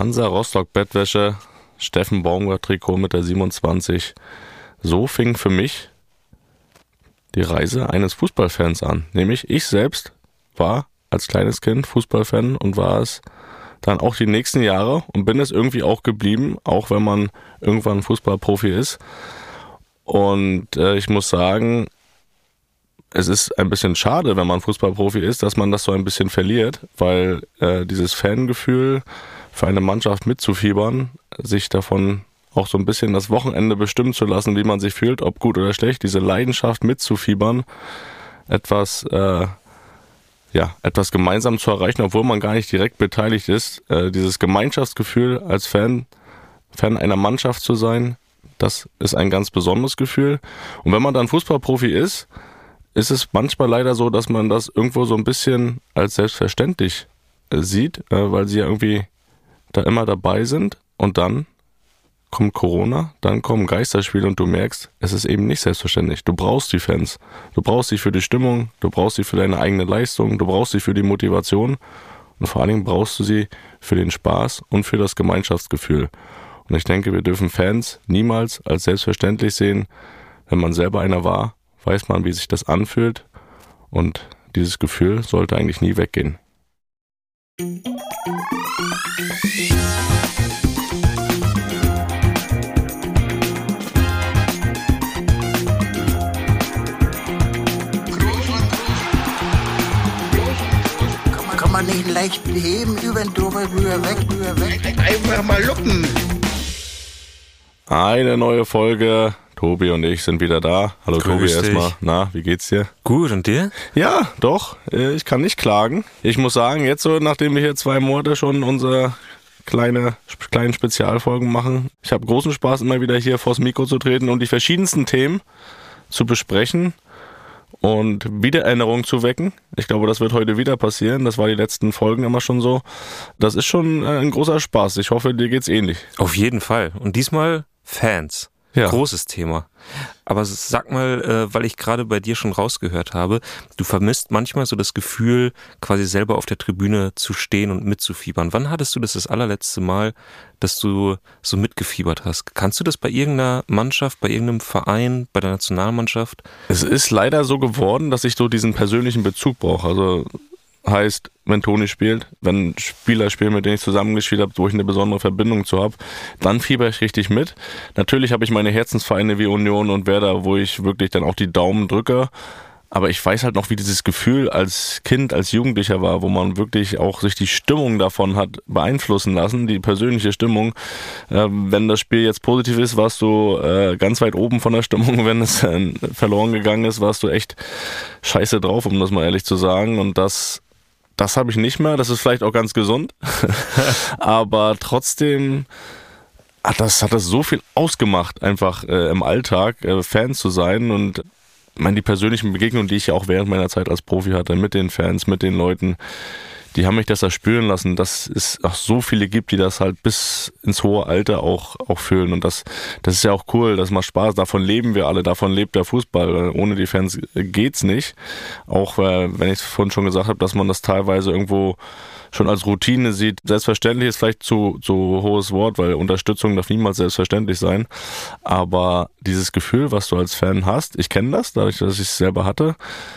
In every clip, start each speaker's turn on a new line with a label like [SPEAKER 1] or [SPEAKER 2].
[SPEAKER 1] Hansa Rostock Bettwäsche, Steffen Baumgart Trikot mit der 27. So fing für mich die Reise eines Fußballfans an. Nämlich ich selbst war als kleines Kind Fußballfan und war es dann auch die nächsten Jahre und bin es irgendwie auch geblieben, auch wenn man irgendwann Fußballprofi ist. Und ich muss sagen, es ist ein bisschen schade, wenn man Fußballprofi ist, dass man das so ein bisschen verliert, weil dieses Fangefühl für eine Mannschaft mitzufiebern, sich davon auch so ein bisschen das Wochenende bestimmen zu lassen, wie man sich fühlt, ob gut oder schlecht, diese Leidenschaft mitzufiebern, etwas gemeinsam zu erreichen, obwohl man gar nicht direkt beteiligt ist, dieses Gemeinschaftsgefühl als Fan einer Mannschaft zu sein, das ist ein ganz besonderes Gefühl. Und wenn man dann Fußballprofi ist es manchmal leider so, dass man das irgendwo so ein bisschen als selbstverständlich sieht, weil sie ja irgendwie da immer dabei sind und dann kommt Corona, dann kommen Geisterspiele und du merkst, es ist eben nicht selbstverständlich. Du brauchst die Fans, du brauchst sie für die Stimmung, du brauchst sie für deine eigene Leistung, du brauchst sie für die Motivation und vor allen Dingen brauchst du sie für den Spaß und für das Gemeinschaftsgefühl. Und ich denke, wir dürfen Fans niemals als selbstverständlich sehen. Wenn man selber einer war, weiß man, wie sich das anfühlt und dieses Gefühl sollte eigentlich nie weggehen.
[SPEAKER 2] Kann man nicht leicht heben, über den drüber, rüber, weg. Einfach mal lucken.
[SPEAKER 1] Eine neue Folge. Tobi und ich sind wieder da. Hallo Tobi erstmal. Na, wie geht's dir?
[SPEAKER 3] Gut, und dir?
[SPEAKER 1] Ja, doch. Ich kann nicht klagen. Ich muss sagen, jetzt so, nachdem wir hier 2 Monate schon unsere kleinen Spezialfolgen machen, ich habe großen Spaß, immer wieder hier vors Mikro zu treten und die verschiedensten Themen zu besprechen und Wiedererinnerungen zu wecken. Ich glaube, das wird heute wieder passieren. Das war die letzten Folgen immer schon so. Das ist schon ein großer Spaß. Ich hoffe, dir geht's ähnlich.
[SPEAKER 3] Auf jeden Fall. Und diesmal Fans. Ja. Großes Thema. Aber sag mal, weil ich gerade bei dir schon rausgehört habe, du vermisst manchmal so das Gefühl, quasi selber auf der Tribüne zu stehen und mitzufiebern. Wann hattest du das allerletzte Mal, dass du so mitgefiebert hast? Kannst du das bei irgendeiner Mannschaft, bei irgendeinem Verein, bei der Nationalmannschaft?
[SPEAKER 1] Es ist leider so geworden, dass ich so diesen persönlichen Bezug brauche. Also heißt, wenn Toni spielt, wenn Spieler spielen, mit denen ich zusammengespielt habe, wo ich eine besondere Verbindung zu habe, dann fieber ich richtig mit. Natürlich habe ich meine Herzensvereine wie Union und Werder, wo ich wirklich dann auch die Daumen drücke. Aber ich weiß halt noch, wie dieses Gefühl als Kind, als Jugendlicher war, wo man wirklich auch sich die Stimmung davon hat beeinflussen lassen, die persönliche Stimmung. Wenn das Spiel jetzt positiv ist, warst du ganz weit oben von der Stimmung. Wenn es verloren gegangen ist, warst du echt scheiße drauf, um das mal ehrlich zu sagen. Und das habe ich nicht mehr. Das ist vielleicht auch ganz gesund. Aber trotzdem hat das so viel ausgemacht, einfach im Alltag Fan zu sein. Und ich meine, die persönlichen Begegnungen, die ich ja auch während meiner Zeit als Profi hatte, mit den Fans, mit den Leuten, die haben mich das erspüren lassen, dass es auch so viele gibt, die das halt bis ins hohe Alter auch fühlen. Und das ist ja auch cool, das macht Spaß. Davon leben wir alle, davon lebt der Fußball. Ohne die Fans geht's nicht. Auch wenn ich es vorhin schon gesagt habe, dass man das teilweise irgendwo schon als Routine sieht. Selbstverständlich ist vielleicht zu hohes Wort, weil Unterstützung darf niemals selbstverständlich sein. Aber dieses Gefühl, was du als Fan hast, ich kenne das, dadurch, dass ich es selber hatte,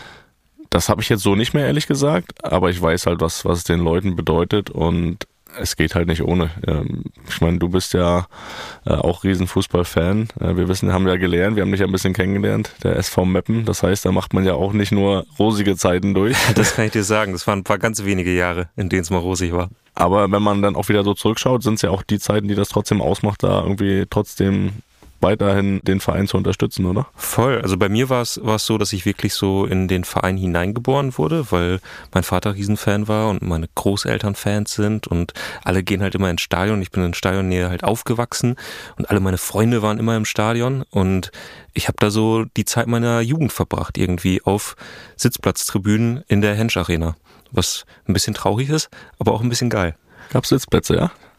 [SPEAKER 1] das habe ich jetzt so nicht mehr, ehrlich gesagt. Aber ich weiß halt, was es den Leuten bedeutet und es geht halt nicht ohne. Ich meine, du bist ja auch Riesenfußball-Fan. Wir haben ja gelernt, wir haben dich ja ein bisschen kennengelernt, der SV Meppen. Das heißt, da macht man ja auch nicht nur rosige Zeiten durch.
[SPEAKER 3] Das kann ich dir sagen. Das waren ein paar ganz wenige Jahre, in denen es mal rosig war.
[SPEAKER 1] Aber wenn man dann auch wieder so zurückschaut, sind es ja auch die Zeiten, die das trotzdem ausmacht, da irgendwie trotzdem weiterhin den Verein zu unterstützen, oder?
[SPEAKER 3] Voll. Also bei mir war es so, dass ich wirklich so in den Verein hineingeboren wurde, weil mein Vater Riesenfan war und meine Großeltern Fans sind und alle gehen halt immer ins Stadion. Ich bin in Stadionnähe halt aufgewachsen und alle meine Freunde waren immer im Stadion und ich habe da so die Zeit meiner Jugend verbracht, irgendwie auf Sitzplatztribünen in der Hensch Arena, was ein bisschen traurig ist, aber auch ein bisschen geil.
[SPEAKER 1] Gab's Sitzplätze, ja?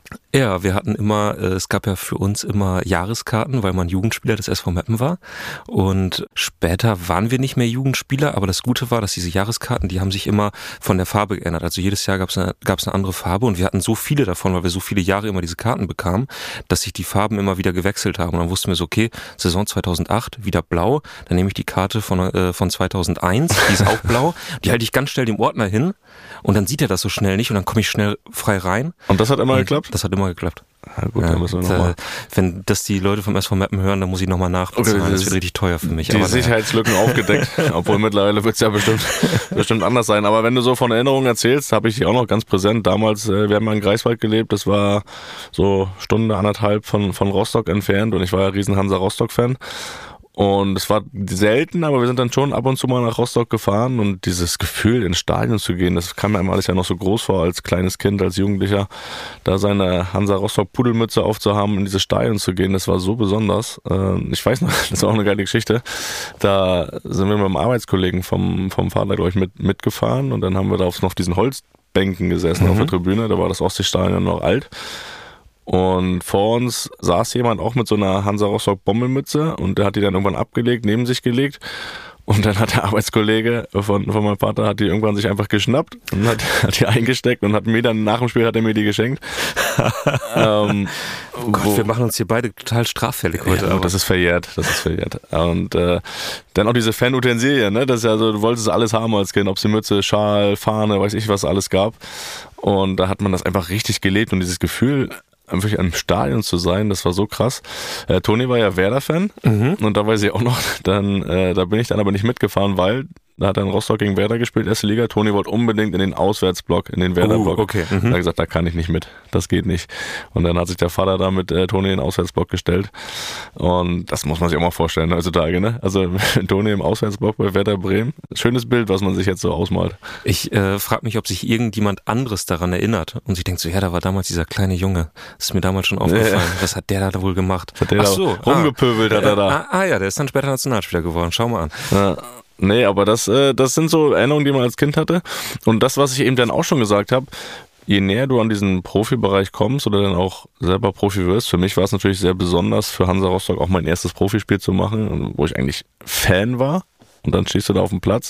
[SPEAKER 3] Ja, wir hatten immer, es gab ja für uns immer Jahreskarten, weil man Jugendspieler des SV Meppen war. Und später waren wir nicht mehr Jugendspieler, aber das Gute war, dass diese Jahreskarten, die haben sich immer von der Farbe geändert. Also jedes Jahr gab es eine andere Farbe und wir hatten so viele davon, weil wir so viele Jahre immer diese Karten bekamen, dass sich die Farben immer wieder gewechselt haben. Und dann wussten wir so, okay, Saison 2008 wieder blau, dann nehme ich die Karte von 2001, die ist auch blau, die halte ich ganz schnell dem Ordner hin und dann sieht er das so schnell nicht und dann komme ich schnell frei rein.
[SPEAKER 1] Und das hat immer geklappt?
[SPEAKER 3] Das hat immer geklappt.
[SPEAKER 1] Ja, gut, dann müssen wir nochmal.
[SPEAKER 3] Wenn das die Leute vom SV Meppen hören, dann muss ich nochmal nachbezahlen. Okay, das wird richtig teuer für mich.
[SPEAKER 1] Die Sicherheitslücken aufgedeckt, obwohl mittlerweile wird es ja bestimmt anders sein. Aber wenn du so von Erinnerungen erzählst, habe ich die auch noch ganz präsent. Damals, wir haben ja in Greifswald gelebt, das war so Stunde, anderthalb von Rostock entfernt und ich war ja riesen Hansa-Rostock-Fan. Und es war selten, aber wir sind dann schon ab und zu mal nach Rostock gefahren und dieses Gefühl, ins Stadion zu gehen, das kam mir einem alles ja noch so groß vor als kleines Kind, als Jugendlicher, da seine Hansa-Rostock-Pudelmütze aufzuhaben, in dieses Stadion zu gehen, das war so besonders. Ich weiß noch, das war auch eine geile Geschichte, da sind wir mit einem Arbeitskollegen vom Vater, glaube ich, mitgefahren und dann haben wir da noch auf diesen Holzbänken gesessen auf der Tribüne, da war das Ostseestadion noch alt. Und vor uns saß jemand auch mit so einer Hansa-Rostock-Bommelmütze und der hat die dann irgendwann abgelegt, neben sich gelegt. Und dann hat der Arbeitskollege von meinem Vater hat die irgendwann sich einfach geschnappt und hat die eingesteckt und hat mir dann nach dem Spiel hat er mir die geschenkt.
[SPEAKER 3] Oh Gott, wir machen uns hier beide total straffällig heute.
[SPEAKER 1] Ja, aber das ist verjährt. Und dann auch diese Fanutensilien, ne? Das ist ja so, du wolltest alles haben als Kind, ob es die Mütze, Schal, Fahne, weiß ich was alles gab. Und da hat man das einfach richtig gelebt und dieses Gefühl, einfach im Stadion zu sein, das war so krass. Toni war ja Werder-Fan und da weiß ich auch noch, da bin ich dann aber nicht mitgefahren, weil da hat dann Rostock gegen Werder gespielt, erste Liga. Toni wollte unbedingt in den Auswärtsblock, in den Werder-Block.
[SPEAKER 3] Okay.
[SPEAKER 1] Er hat gesagt, da kann ich nicht mit, das geht nicht. Und dann hat sich der Vater da mit Toni in den Auswärtsblock gestellt und das muss man sich auch mal vorstellen heutzutage, ne? Also Toni im Auswärtsblock bei Werder Bremen, schönes Bild, was man sich jetzt so ausmalt.
[SPEAKER 3] Ich frage mich, ob sich irgendjemand anderes daran erinnert und sich denkt so, ja, da war damals dieser kleine Junge, das ist mir damals schon aufgefallen, was hat der da wohl gemacht?
[SPEAKER 1] Hat der rumgepöbelt hat er da.
[SPEAKER 3] Ja, der ist dann später Nationalspieler geworden, schau mal an.
[SPEAKER 1] Ja. Nee, aber das sind so Erinnerungen, die man als Kind hatte. Und das, was ich eben dann auch schon gesagt habe, je näher du an diesen Profibereich kommst oder dann auch selber Profi wirst, für mich war es natürlich sehr besonders, für Hansa Rostock auch mein erstes Profispiel zu machen, wo ich eigentlich Fan war. Und dann stehst du da auf dem Platz.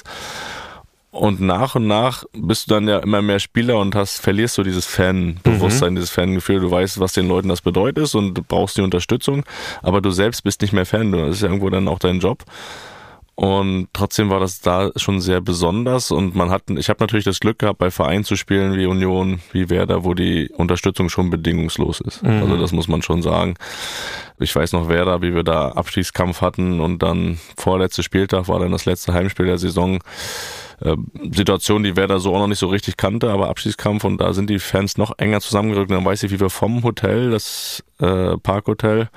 [SPEAKER 1] Und nach bist du dann ja immer mehr Spieler und verlierst du dieses Fanbewusstsein, dieses Fangefühl. Du weißt, was den Leuten das bedeutet und du brauchst die Unterstützung. Aber du selbst bist nicht mehr Fan. Das ist ja irgendwo dann auch dein Job. Und trotzdem war das da schon sehr besonders und ich habe natürlich das Glück gehabt, bei Vereinen zu spielen wie Union, wie Werder, wo die Unterstützung schon bedingungslos ist. Also das muss man schon sagen. Ich weiß noch Werder, wie wir da Abstiegskampf hatten und dann vorletzter Spieltag war dann das letzte Heimspiel der Saison. Situation, die Werder so auch noch nicht so richtig kannte, aber Abstiegskampf und da sind die Fans noch enger zusammengerückt. Und dann weiß ich, wie wir vom Hotel, das Parkhotel,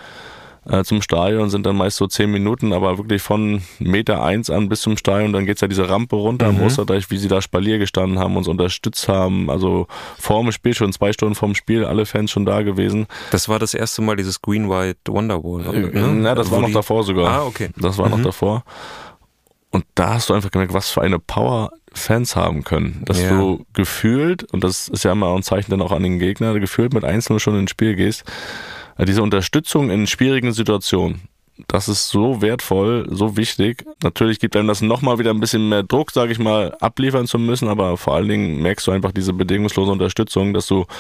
[SPEAKER 1] zum Stadion sind dann meist so 10 Minuten, aber wirklich von Meter 1 an bis zum Stadion, dann geht's ja diese Rampe runter am Osterdeich, wie sie da Spalier gestanden haben, uns unterstützt haben, also vor dem Spiel, schon 2 Stunden vorm Spiel, alle Fans schon da gewesen.
[SPEAKER 3] Das war das erste Mal dieses Green White Wonderwall,
[SPEAKER 1] ne? Ja, das war noch davor sogar.
[SPEAKER 3] Ah, okay.
[SPEAKER 1] Das war noch davor. Und da hast du einfach gemerkt, was für eine Power Fans haben können. Dass du gefühlt, und das ist ja immer ein Zeichen dann auch an den Gegner, gefühlt mit Einzelnen schon ins Spiel gehst, diese Unterstützung in schwierigen Situationen, das ist so wertvoll, so wichtig. Natürlich gibt einem das nochmal wieder ein bisschen mehr Druck, sage ich mal, abliefern zu müssen, aber vor allen Dingen merkst du einfach diese bedingungslose Unterstützung, dass du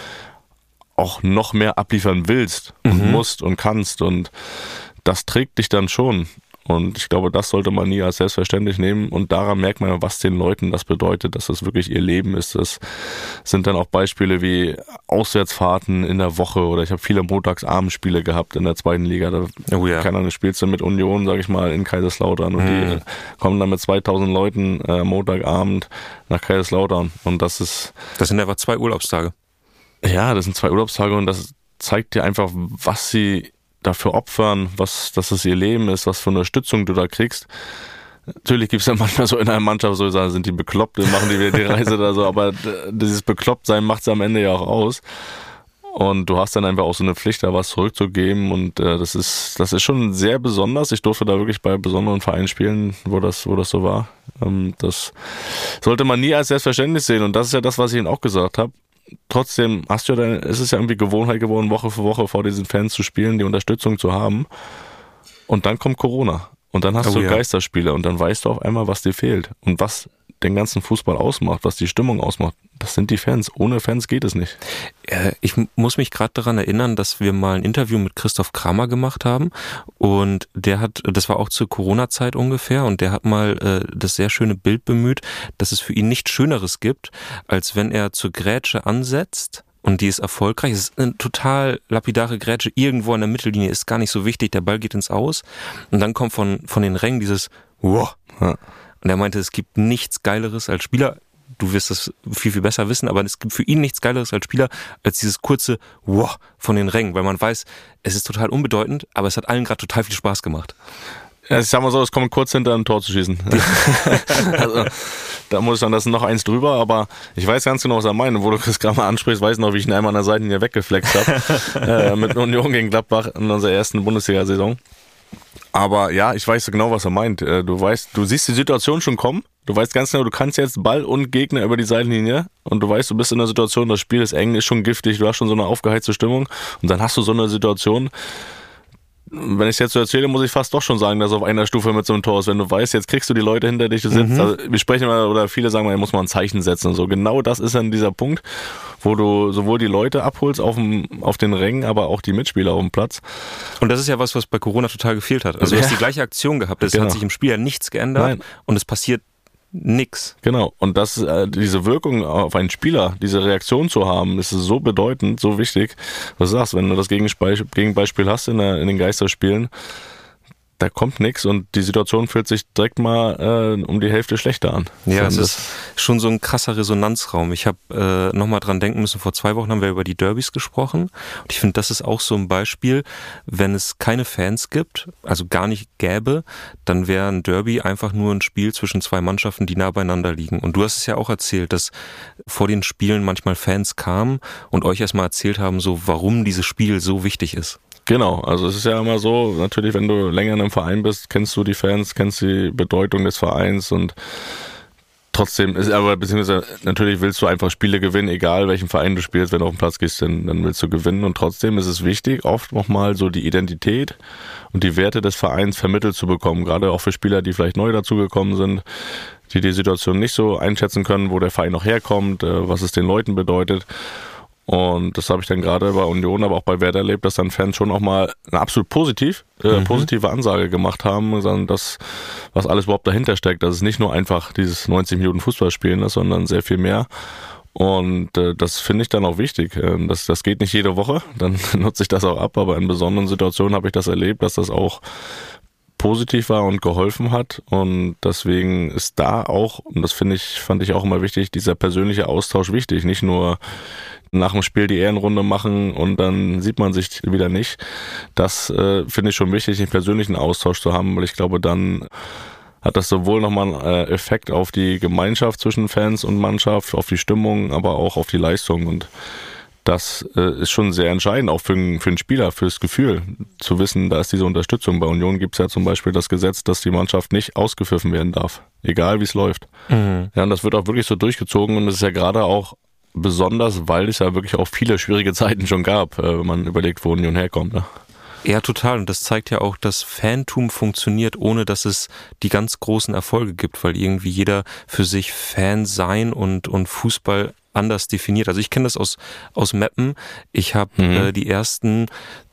[SPEAKER 1] auch noch mehr abliefern willst und musst und kannst und das trägt dich dann schon. Und ich glaube, das sollte man nie als selbstverständlich nehmen. Und daran merkt man, was den Leuten das bedeutet, dass das wirklich ihr Leben ist. Das sind dann auch Beispiele wie Auswärtsfahrten in der Woche oder ich habe viele Montagsabendspiele gehabt in der 2. Liga. Da keine Ahnung, spielst du mit Union, sage ich mal, in Kaiserslautern und die kommen dann mit 2000 Leuten Montagabend nach Kaiserslautern. Und das
[SPEAKER 3] sind einfach 2 Urlaubstage.
[SPEAKER 1] Ja, das sind 2 Urlaubstage und das zeigt dir einfach, was sie dafür opfern, dass es ihr Leben ist, was für Unterstützung du da kriegst. Natürlich gibt es ja manchmal so in einer Mannschaft so, sind die bekloppt, machen die wieder die Reise da so, aber dieses Beklopptsein macht es am Ende ja auch aus. Und du hast dann einfach auch so eine Pflicht, da was zurückzugeben und das ist schon sehr besonders. Ich durfte da wirklich bei besonderen Vereinen spielen, wo das so war. Das sollte man nie als selbstverständlich sehen und das ist ja das, was ich Ihnen auch gesagt habe. trotzdem ist es ja irgendwie Gewohnheit geworden, Woche für Woche vor diesen Fans zu spielen, die Unterstützung zu haben. Und dann kommt Corona. Und dann hast du Geisterspiele und dann weißt du auf einmal, was dir fehlt. Und was den ganzen Fußball ausmacht, was die Stimmung ausmacht, das sind die Fans. Ohne Fans geht es nicht.
[SPEAKER 3] Ich muss mich gerade daran erinnern, dass wir mal ein Interview mit Christoph Kramer gemacht haben und das war auch zur Corona-Zeit ungefähr, und der hat mal das sehr schöne Bild bemüht, dass es für ihn nichts Schöneres gibt, als wenn er zur Grätsche ansetzt. Und die ist erfolgreich. Es ist eine total lapidare Grätsche. Irgendwo an der Mittellinie ist gar nicht so wichtig. Der Ball geht ins Aus. Und dann kommt von den Rängen dieses Wow. Und er meinte, es gibt nichts Geileres als Spieler. Du wirst das viel, viel besser wissen. Aber es gibt für ihn nichts Geileres als Spieler als dieses kurze Wow von den Rängen. Weil man weiß, es ist total unbedeutend, aber es hat allen gerade total viel Spaß gemacht.
[SPEAKER 1] Ja, ich sag mal so, es kommt kurz hinter einem Tor zu schießen. Also, da muss ich sagen, das ist noch eins drüber, aber ich weiß ganz genau, was er meint. Wo du das gerade mal ansprichst, weiß ich noch, wie ich ihn einmal an der Seitenlinie weggeflext habe. Mit Union gegen Gladbach in unserer ersten Bundesliga-Saison. Aber ja, ich weiß genau, was er meint. Du siehst die Situation schon kommen. Du weißt ganz genau, du kannst jetzt Ball und Gegner über die Seitenlinie und du weißt, du bist in der Situation, das Spiel ist eng, ist schon giftig, du hast schon so eine aufgeheizte Stimmung und dann hast du so eine Situation. Wenn ich es jetzt so erzähle, muss ich fast doch schon sagen, dass es auf einer Stufe mit so einem Tor ist. Wenn du weißt, jetzt kriegst du die Leute hinter dich, du sitzt, also wir sprechen immer, oder viele sagen, man muss mal ein Zeichen setzen und so. Genau das ist dann dieser Punkt, wo du sowohl die Leute abholst auf den Rängen, aber auch die Mitspieler auf dem Platz.
[SPEAKER 3] Und das ist ja was bei Corona total gefehlt hat. Also du hast die gleiche Aktion gehabt, es hat sich im Spiel ja nichts geändert und es passiert nix.
[SPEAKER 1] Genau, und diese Wirkung auf einen Spieler, diese Reaktion zu haben, ist so bedeutend, so wichtig. Was du sagst, wenn du das Gegenbeispiel hast in den Geisterspielen, da kommt nichts und die Situation fühlt sich direkt mal um die Hälfte schlechter an.
[SPEAKER 3] Ja, es ist schon so ein krasser Resonanzraum. Ich habe nochmal dran denken müssen, vor 2 Wochen haben wir über die Derbys gesprochen und ich finde, das ist auch so ein Beispiel, wenn es keine Fans gibt, also gar nicht gäbe, dann wäre ein Derby einfach nur ein Spiel zwischen 2 Mannschaften, die nah beieinander liegen. Und du hast es ja auch erzählt, dass vor den Spielen manchmal Fans kamen und euch erstmal erzählt haben, so warum dieses Spiel so wichtig ist.
[SPEAKER 1] Genau, also es ist ja immer so, natürlich, wenn du länger in einem Verein bist, kennst du die Fans, kennst die Bedeutung des Vereins und trotzdem beziehungsweise natürlich willst du einfach Spiele gewinnen, egal welchen Verein du spielst, wenn du auf den Platz gehst, dann willst du gewinnen und trotzdem ist es wichtig, oft nochmal so die Identität und die Werte des Vereins vermittelt zu bekommen, gerade auch für Spieler, die vielleicht neu dazugekommen sind, die Situation nicht so einschätzen können, wo der Verein noch herkommt, was es den Leuten bedeutet. Und das habe ich dann gerade bei Union, aber auch bei Werder erlebt, dass dann Fans schon auch mal eine absolut positive Ansage gemacht haben, sondern das, was alles überhaupt dahinter steckt, dass es nicht nur einfach dieses 90 Minuten Fußballspielen ist, sondern sehr viel mehr. Und das finde ich dann auch wichtig. Das geht nicht jede Woche, dann nutze ich das auch ab, aber in besonderen Situationen habe ich das erlebt, dass das auch positiv war und geholfen hat und deswegen ist da auch, und das fand ich auch immer wichtig, dieser persönliche Austausch wichtig, nicht nur nach dem Spiel die Ehrenrunde machen und dann sieht man sich wieder nicht. Das finde ich schon wichtig, den persönlichen Austausch zu haben, weil ich glaube, dann hat das sowohl nochmal einen Effekt auf die Gemeinschaft zwischen Fans und Mannschaft, auf die Stimmung, aber auch auf die Leistung und das ist schon sehr entscheidend, auch für einen Spieler, fürs Gefühl, zu wissen, da ist diese Unterstützung. Bei Union gibt es ja zum Beispiel das Gesetz, dass die Mannschaft nicht ausgepfiffen werden darf, egal wie es läuft. Mhm. Ja, und das wird auch wirklich so durchgezogen und es ist ja gerade auch besonders, weil es ja wirklich auch viele schwierige Zeiten schon gab, wenn man überlegt, wo Union herkommt. Ne?
[SPEAKER 3] Ja, total. Und das zeigt ja auch, dass Fantum funktioniert, ohne dass es die ganz großen Erfolge gibt, weil irgendwie jeder für sich Fan sein und Fußball anders definiert. Also ich kenne das aus Meppen. Ich habe die ersten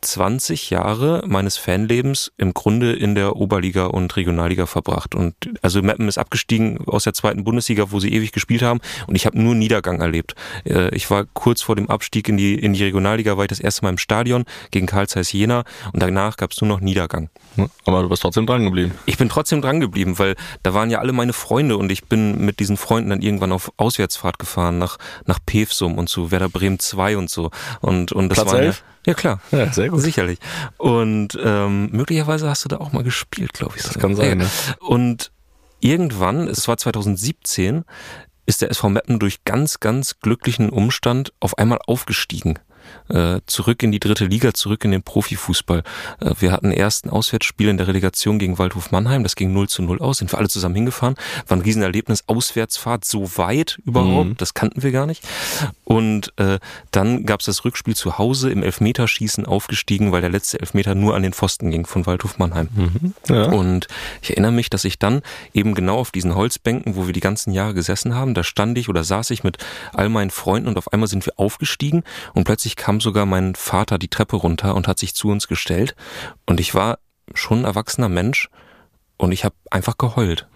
[SPEAKER 3] 20 Jahre meines Fanlebens im Grunde in der Oberliga und Regionalliga verbracht. Und also Meppen ist abgestiegen aus der 2. Bundesliga, wo sie ewig gespielt haben. Und ich habe nur Niedergang erlebt. Ich war kurz vor dem Abstieg in die Regionalliga, war ich das erste Mal im Stadion gegen Carl Zeiss Jena. Und danach gab es nur noch Niedergang.
[SPEAKER 1] Aber du bist trotzdem dran geblieben.
[SPEAKER 3] Ich bin trotzdem dran geblieben, weil da waren ja alle meine Freunde und ich bin mit diesen Freunden dann irgendwann auf Auswärtsfahrt gefahren nach Pevsum und zu Werder Bremen 2 und so. Und das
[SPEAKER 1] Platz
[SPEAKER 3] war
[SPEAKER 1] 11?
[SPEAKER 3] Ja klar,
[SPEAKER 1] ja, sehr gut.
[SPEAKER 3] Sicherlich. Und möglicherweise hast du da auch mal gespielt, glaube ich.
[SPEAKER 1] Das kann sein, ne?
[SPEAKER 3] Und irgendwann, es war 2017, ist der SV Meppen durch ganz, ganz glücklichen Umstand auf einmal aufgestiegen. zurück in die 3. Liga, zurück in den Profifußball. Wir hatten erst ein Auswärtsspiel in der Relegation gegen Waldhof Mannheim, das ging 0:0 aus, sind wir alle zusammen hingefahren, war ein Riesenerlebnis, Auswärtsfahrt so weit überhaupt, das kannten wir gar nicht. Und dann gab es das Rückspiel zu Hause, im Elfmeterschießen aufgestiegen, weil der letzte Elfmeter nur an den Pfosten ging von Waldhof Mannheim. Ja. Und ich erinnere mich, dass ich dann eben genau auf diesen Holzbänken, wo wir die ganzen Jahre gesessen haben, da stand ich oder saß ich mit all meinen Freunden und auf einmal sind wir aufgestiegen und plötzlich kam sogar mein Vater die Treppe runter und hat sich zu uns gestellt und ich war schon ein erwachsener Mensch und ich habe einfach geheult.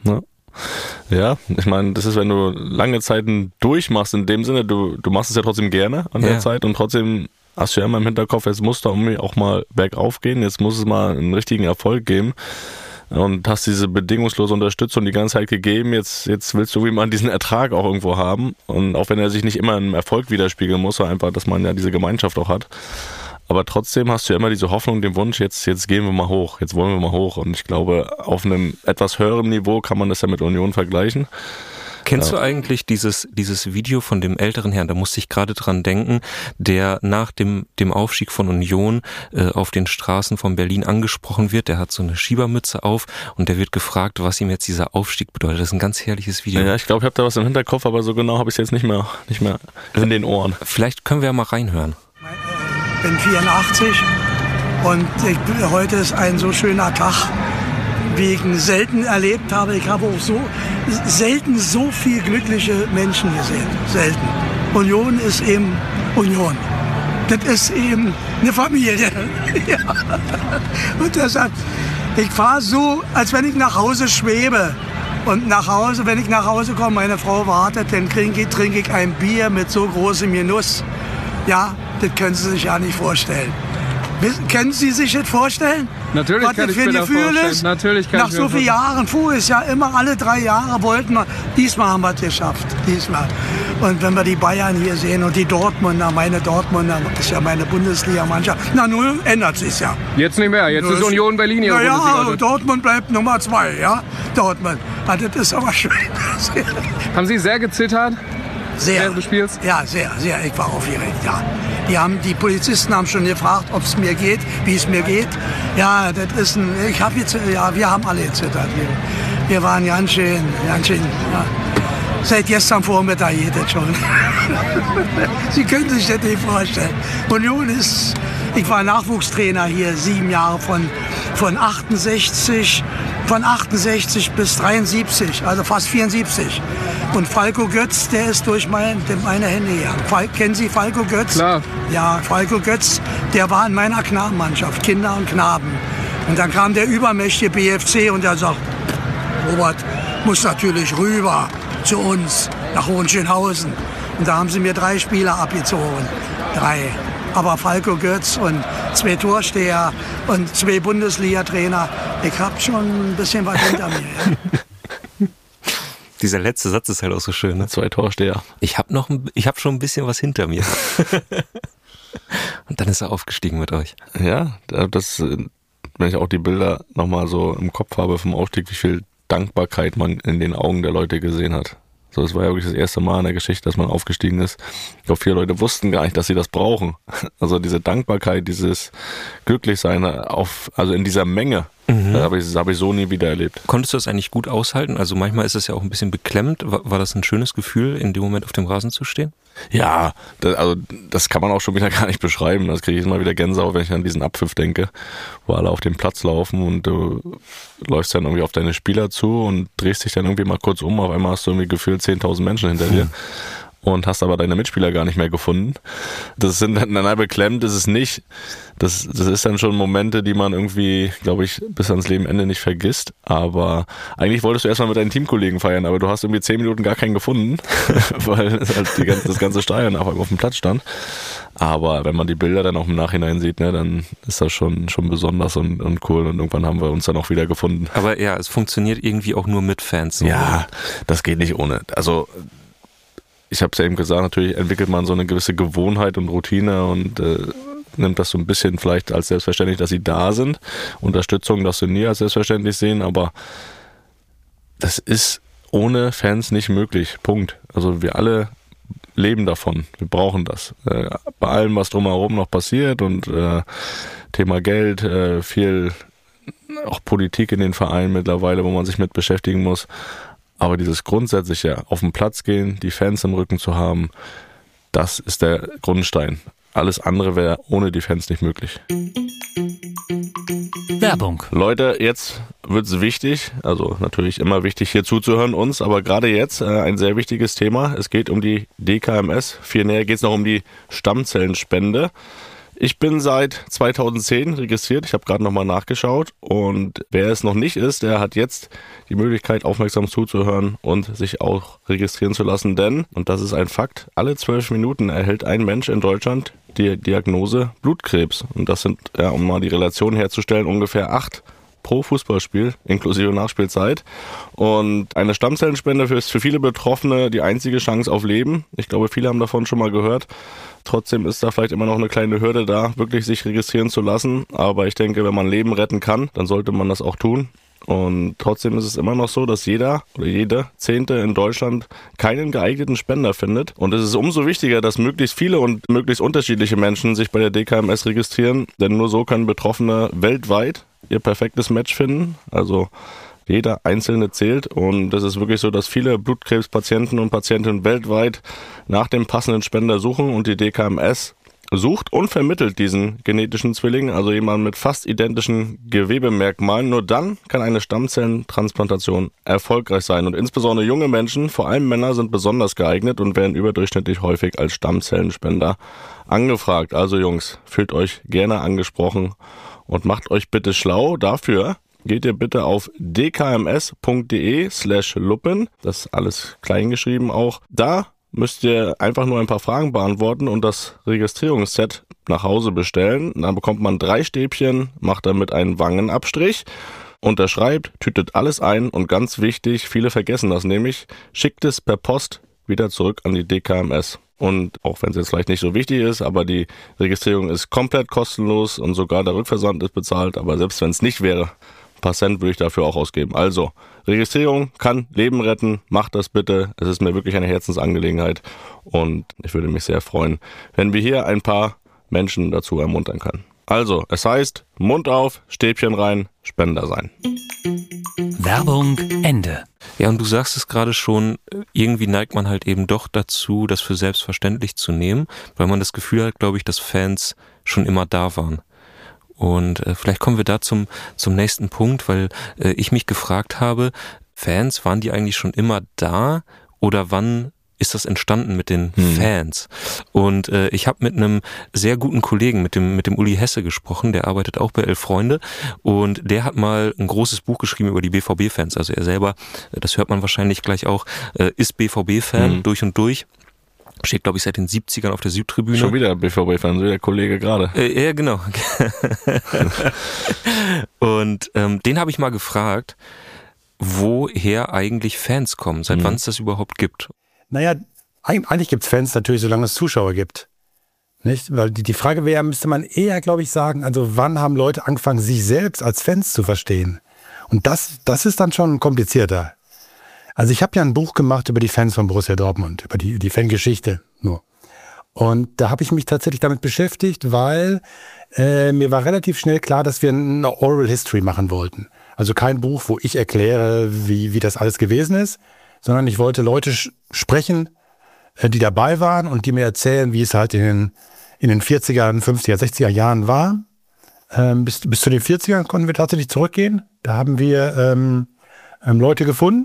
[SPEAKER 1] Ja, ich meine, das ist, wenn du lange Zeiten durchmachst, in dem Sinne, du machst es ja trotzdem gerne an der Zeit und trotzdem hast du ja immer im Hinterkopf, jetzt muss da irgendwie auch mal bergauf gehen, jetzt muss es mal einen richtigen Erfolg geben. Und hast diese bedingungslose Unterstützung die ganze Zeit gegeben, jetzt willst du wie man diesen Ertrag auch irgendwo haben. Und auch wenn er sich nicht immer im Erfolg widerspiegeln muss, einfach, dass man ja diese Gemeinschaft auch hat. Aber trotzdem hast du ja immer diese Hoffnung, den Wunsch, jetzt gehen wir mal hoch, jetzt wollen wir mal hoch. Und ich glaube, auf einem etwas höheren Niveau kann man das ja mit Union vergleichen.
[SPEAKER 3] Kennst du eigentlich dieses Video von dem älteren Herrn, da musste ich gerade dran denken, der nach dem Aufstieg von Union auf den Straßen von Berlin angesprochen wird, der hat so eine Schiebermütze auf und der wird gefragt, was ihm jetzt dieser Aufstieg bedeutet. Das ist ein ganz herrliches Video.
[SPEAKER 1] Ja, ich glaube, ich habe da was im Hinterkopf, aber so genau habe ich es jetzt nicht mehr in den Ohren.
[SPEAKER 3] Vielleicht können wir ja mal reinhören.
[SPEAKER 4] Ich bin 84 und heute ist ein so schöner Tag, wie ich ihn selten erlebt habe. Ich habe auch selten so viele glückliche Menschen gesehen. Selten. Union ist eben Union. Das ist eben eine Familie. Ja. Und deshalb, ich fahre so, als wenn ich nach Hause schwebe. Und wenn ich nach Hause komme, meine Frau wartet, dann trinke ich ein Bier mit so großem Genuss. Ja, das können Sie sich ja nicht vorstellen. Können Sie sich das vorstellen?
[SPEAKER 5] Natürlich
[SPEAKER 4] was
[SPEAKER 5] kann
[SPEAKER 4] das
[SPEAKER 5] ich mir das vorstellen. Natürlich kann
[SPEAKER 4] Nach
[SPEAKER 5] ich
[SPEAKER 4] so vielen Jahren, vorher ist ja immer alle 3 Jahre wollten wir, diesmal haben wir es geschafft, diesmal. Und wenn wir die Bayern hier sehen und die Dortmunder, das ist ja meine Bundesliga-Mannschaft, nun ändert sich ja.
[SPEAKER 5] Jetzt nicht mehr, jetzt ist Union Berlin ihre Bundesliga.
[SPEAKER 4] Ja, Dortmund bleibt Nummer 2, ja, Dortmund. Also das ist aber schön.
[SPEAKER 5] Haben Sie sehr gezittert?
[SPEAKER 4] Sehr.
[SPEAKER 5] Während des Spiels?
[SPEAKER 4] Ja, sehr. Ich war aufgeregt, ja. Die Polizisten haben schon gefragt, ob es mir geht, wie es mir geht. Ja, wir haben alle gezittert. Wir waren ganz schön, ja. Seit gestern Vormittag geht das schon. Sie können sich das nicht vorstellen. Union ist, ich war Nachwuchstrainer hier 7 Jahre von 68 bis 73, also fast 74. Und Falco Götz, der ist durch meine Hände her. Kennen Sie Falco Götz?
[SPEAKER 5] Klar.
[SPEAKER 4] Ja, Falco Götz, der war in meiner Knabenmannschaft, Kinder und Knaben. Und dann kam der übermächtige BFC und der sagt, Robert muss natürlich rüber zu uns, nach Hohenschönhausen. Und da haben sie mir 3 Spieler abgezogen. 3. Aber Falco Götz und 2 Torsteher und 2 Bundesliga-Trainer, ich habe schon ein bisschen was hinter mir. Ja.
[SPEAKER 3] Dieser letzte Satz ist halt auch so schön, ne?
[SPEAKER 1] 2 Torsteher.
[SPEAKER 3] Ich hab schon ein bisschen was hinter mir. Und dann ist er aufgestiegen mit euch.
[SPEAKER 1] Ja, wenn ich auch die Bilder nochmal so im Kopf habe vom Aufstieg, wie viel Dankbarkeit man in den Augen der Leute gesehen hat. So, es war ja wirklich das erste Mal in der Geschichte, dass man aufgestiegen ist. Ich glaube, viele Leute wussten gar nicht, dass sie das brauchen. Also diese Dankbarkeit, dieses Glücklichsein also in dieser Menge, das habe ich so nie wieder erlebt.
[SPEAKER 3] Konntest du das eigentlich gut aushalten? Also manchmal ist es ja auch ein bisschen beklemmt. War das ein schönes Gefühl, in dem Moment auf dem Rasen zu stehen?
[SPEAKER 1] Ja, das kann man auch schon wieder gar nicht beschreiben. Das kriege ich immer wieder Gänsehaut, wenn ich an diesen Abpfiff denke, wo alle auf den Platz laufen und du läufst dann irgendwie auf deine Spieler zu und drehst dich dann irgendwie mal kurz um. Auf einmal hast du irgendwie gefühlt 10.000 Menschen hinter dir und hast aber deine Mitspieler gar nicht mehr gefunden. Das sind dann beklemmt, ist es nicht. Das ist dann schon Momente, die man irgendwie, glaube ich, bis ans Lebenende nicht vergisst. Aber eigentlich wolltest du erstmal mit deinen Teamkollegen feiern, aber du hast irgendwie 10 Minuten gar keinen gefunden, weil halt das ganze Stadion auf dem Platz stand. Aber wenn man die Bilder dann auch im Nachhinein sieht, ne, dann ist das schon besonders und cool und irgendwann haben wir uns dann auch wieder gefunden.
[SPEAKER 3] Aber ja, es funktioniert irgendwie auch nur mit Fans. So.
[SPEAKER 1] Ja, das geht nicht ohne. Also ich habe es ja eben gesagt, natürlich entwickelt man so eine gewisse Gewohnheit und Routine und nimmt das so ein bisschen vielleicht als selbstverständlich, dass sie da sind. Unterstützung darfst du nie als selbstverständlich sehen, aber das ist ohne Fans nicht möglich. Punkt. Also wir alle leben davon. Wir brauchen das. Bei allem, was drumherum noch passiert und Thema Geld, viel auch Politik in den Vereinen mittlerweile, wo man sich mit beschäftigen muss. Aber dieses grundsätzliche auf den Platz gehen, die Fans im Rücken zu haben, das ist der Grundstein. Alles andere wäre ohne die Fans nicht möglich.
[SPEAKER 6] Werbung.
[SPEAKER 1] Leute, jetzt wird's wichtig, also natürlich immer wichtig hier zuzuhören uns, aber gerade jetzt ein sehr wichtiges Thema. Es geht um die DKMS. Viel näher geht's noch um die Stammzellenspende. Ich bin seit 2010 registriert, ich habe gerade nochmal nachgeschaut und wer es noch nicht ist, der hat jetzt die Möglichkeit aufmerksam zuzuhören und sich auch registrieren zu lassen, denn, und das ist ein Fakt, alle 12 Minuten erhält ein Mensch in Deutschland die Diagnose Blutkrebs und das sind, ja, um mal die Relation herzustellen, ungefähr 8 pro Fußballspiel, inklusive Nachspielzeit. Und eine Stammzellenspende ist für viele Betroffene die einzige Chance auf Leben. Ich glaube, viele haben davon schon mal gehört. Trotzdem ist da vielleicht immer noch eine kleine Hürde da, wirklich sich registrieren zu lassen. Aber ich denke, wenn man Leben retten kann, dann sollte man das auch tun. Und trotzdem ist es immer noch so, dass jeder oder jede Zehnte in Deutschland keinen geeigneten Spender findet. Und es ist umso wichtiger, dass möglichst viele und möglichst unterschiedliche Menschen sich bei der DKMS registrieren. Denn nur so können Betroffene weltweit ihr perfektes Match finden. Also jeder Einzelne zählt. Und es ist wirklich so, dass viele Blutkrebspatienten und Patientinnen weltweit nach dem passenden Spender suchen und die DKMS sucht und vermittelt diesen genetischen Zwilling, also jemand mit fast identischen Gewebemerkmalen. Nur dann kann eine Stammzellentransplantation erfolgreich sein. Und insbesondere junge Menschen, vor allem Männer, sind besonders geeignet und werden überdurchschnittlich häufig als Stammzellenspender angefragt. Also Jungs, fühlt euch gerne angesprochen und macht euch bitte schlau. Dafür geht ihr bitte auf dkms.de/luppen. Das ist alles kleingeschrieben auch. Da müsst ihr einfach nur ein paar Fragen beantworten und das Registrierungsset nach Hause bestellen. Dann bekommt man 3 Stäbchen, macht damit einen Wangenabstrich, unterschreibt, tütet alles ein und ganz wichtig, viele vergessen das nämlich, schickt es per Post wieder zurück an die DKMS. Und auch wenn es jetzt vielleicht nicht so wichtig ist, aber die Registrierung ist komplett kostenlos und sogar der Rückversand ist bezahlt. Aber selbst wenn es nicht wäre, ein paar Cent würde ich dafür auch ausgeben. Also, Registrierung kann Leben retten. Macht das bitte. Es ist mir wirklich eine Herzensangelegenheit. Und ich würde mich sehr freuen, wenn wir hier ein paar Menschen dazu ermuntern können. Also, es heißt, Mund auf, Stäbchen rein, Spender sein.
[SPEAKER 6] Werbung Ende.
[SPEAKER 3] Ja, und du sagst es gerade schon, irgendwie neigt man halt eben doch dazu, das für selbstverständlich zu nehmen, weil man das Gefühl hat, glaube ich, dass Fans schon immer da waren. Und vielleicht kommen wir da zum nächsten Punkt, weil ich mich gefragt habe, Fans, waren die eigentlich schon immer da oder wann ist das entstanden mit den Fans? Und ich habe mit einem sehr guten Kollegen, mit dem Uli Hesse gesprochen, der arbeitet auch bei 11 Freunde und der hat mal ein großes Buch geschrieben über die BVB-Fans. Also er selber, das hört man wahrscheinlich gleich auch, ist BVB-Fan durch und durch. Steht, glaube ich, seit den 70ern auf der Südtribüne. Schon wieder BVB-Fan, so der Kollege gerade. Ja, genau. Und den habe ich mal gefragt, woher eigentlich Fans kommen, seit wann es das überhaupt gibt.
[SPEAKER 7] Naja, eigentlich gibt es Fans natürlich, solange es Zuschauer gibt. Nicht? Weil die Frage wäre, müsste man eher, glaube ich, sagen, also wann haben Leute angefangen, sich selbst als Fans zu verstehen? Und das ist dann schon komplizierter. Also ich habe ja ein Buch gemacht über die Fans von Borussia Dortmund, über die Fangeschichte nur. Und da habe ich mich tatsächlich damit beschäftigt, weil mir war relativ schnell klar, dass wir eine Oral History machen wollten. Also kein Buch, wo ich erkläre, wie das alles gewesen ist, sondern ich wollte Leute sprechen, die dabei waren und die mir erzählen, wie es halt in den 40er, 50er, 60er Jahren war. Bis zu den 40ern konnten wir tatsächlich zurückgehen. Da haben wir Leute gefunden.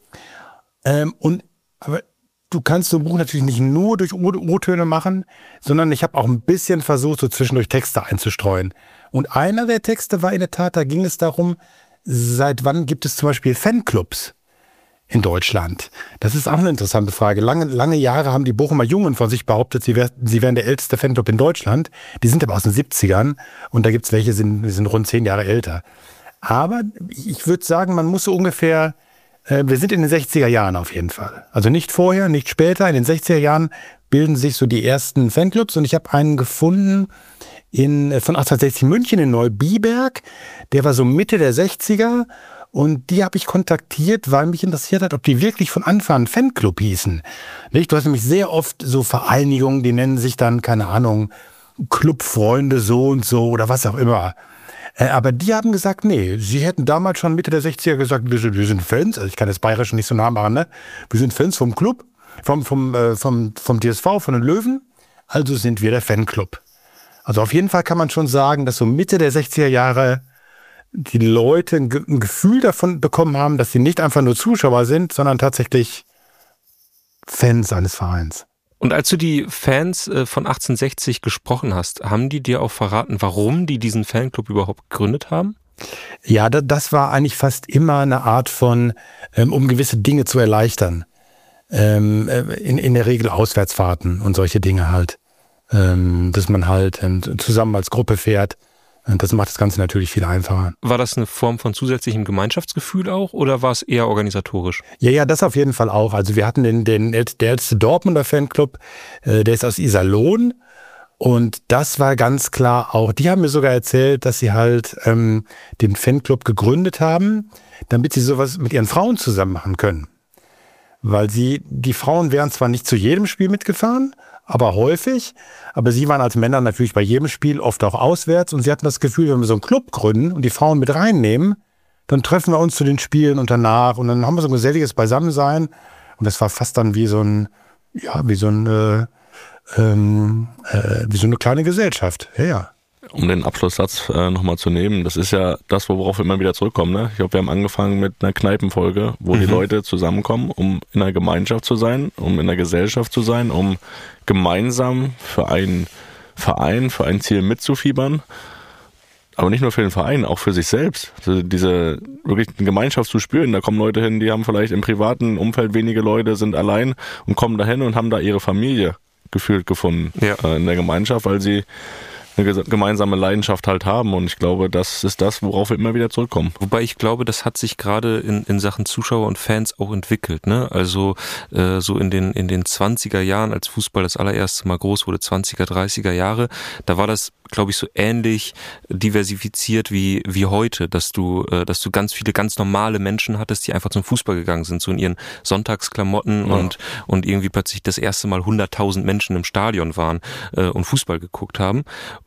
[SPEAKER 7] Aber du kannst so ein Buch natürlich nicht nur durch O-Töne machen, sondern ich habe auch ein bisschen versucht, so zwischendurch Texte einzustreuen. Und einer der Texte war in der Tat, da ging es darum, seit wann gibt es zum Beispiel Fanclubs in Deutschland? Das ist auch eine interessante Frage. Lange Jahre haben die Bochumer Jungen von sich behauptet, sie wären der älteste Fanclub in Deutschland. Die sind aber aus den 70ern und da gibt es welche, die sind rund 10 Jahre älter. Aber ich würde sagen, man muss so ungefähr, wir sind in den 60er Jahren auf jeden Fall. Also nicht vorher, nicht später. In den 60er Jahren bilden sich so die ersten Fanclubs und ich habe einen gefunden von 1860 München in Neubiberg. Der war so Mitte der 60er Und die habe ich kontaktiert, weil mich interessiert hat, ob die wirklich von Anfang an Fanclub hießen. Nicht? Du hast nämlich sehr oft so Vereinigungen, die nennen sich dann, keine Ahnung, Clubfreunde so und so oder was auch immer. Aber die haben gesagt, nee, sie hätten damals schon Mitte der 60er gesagt, wir sind Fans, also ich kann das Bayerische nicht so nah machen, ne? Wir sind Fans vom Club, vom TSV, von den Löwen, also sind wir der Fanclub. Also auf jeden Fall kann man schon sagen, dass so Mitte der 60er Jahre die Leute ein Gefühl davon bekommen haben, dass sie nicht einfach nur Zuschauer sind, sondern tatsächlich Fans eines Vereins.
[SPEAKER 3] Und als du die Fans von 1860 gesprochen hast, haben die dir auch verraten, warum die diesen Fanclub überhaupt gegründet haben?
[SPEAKER 7] Ja, das war eigentlich fast immer eine Art von, um gewisse Dinge zu erleichtern. In der Regel Auswärtsfahrten und solche Dinge halt. Dass man halt zusammen als Gruppe fährt. Und das macht das Ganze natürlich viel einfacher.
[SPEAKER 3] War das eine Form von zusätzlichem Gemeinschaftsgefühl auch oder war es eher organisatorisch?
[SPEAKER 7] Ja, das auf jeden Fall auch. Also wir hatten der älteste Dortmunder Fanclub, der ist aus Iserlohn. Und das war ganz klar auch, die haben mir sogar erzählt, dass sie halt den Fanclub gegründet haben, damit sie sowas mit ihren Frauen zusammen machen können. Weil die Frauen wären zwar nicht zu jedem Spiel mitgefahren, aber häufig. Aber sie waren als Männer natürlich bei jedem Spiel oft auch auswärts. Und sie hatten das Gefühl, wenn wir so einen Club gründen und die Frauen mit reinnehmen, dann treffen wir uns zu den Spielen und danach. Und dann haben wir so ein geselliges Beisammensein. Und das war fast dann wie so eine kleine Gesellschaft. Ja.
[SPEAKER 1] Um den Abschlusssatz nochmal zu nehmen, das ist ja das, worauf wir immer wieder zurückkommen. Ne? Ich glaube, wir haben angefangen mit einer Kneipenfolge, wo die Leute zusammenkommen, um in einer Gemeinschaft zu sein, um in einer Gesellschaft zu sein, um gemeinsam für einen Verein, für ein Ziel mitzufiebern. Aber nicht nur für den Verein, auch für sich selbst. Also diese wirklich eine Gemeinschaft zu spüren. Da kommen Leute hin, die haben vielleicht im privaten Umfeld wenige Leute, sind allein und kommen dahin und haben da ihre Familie gefühlt gefunden in der Gemeinschaft, weil sie eine gemeinsame Leidenschaft halt haben. Und ich glaube, das ist das, worauf wir immer wieder zurückkommen.
[SPEAKER 3] Wobei ich glaube, das hat sich gerade in Sachen Zuschauer und Fans auch entwickelt. Ne? Also so in den 20er Jahren, als Fußball das allererste Mal groß wurde, 20er, 30er Jahre, da war das, glaube ich, so ähnlich diversifiziert wie heute, dass du ganz viele ganz normale Menschen hattest, die einfach zum Fußball gegangen sind, so in ihren Sonntagsklamotten und irgendwie plötzlich das erste Mal 100.000 Menschen im Stadion waren und Fußball geguckt haben.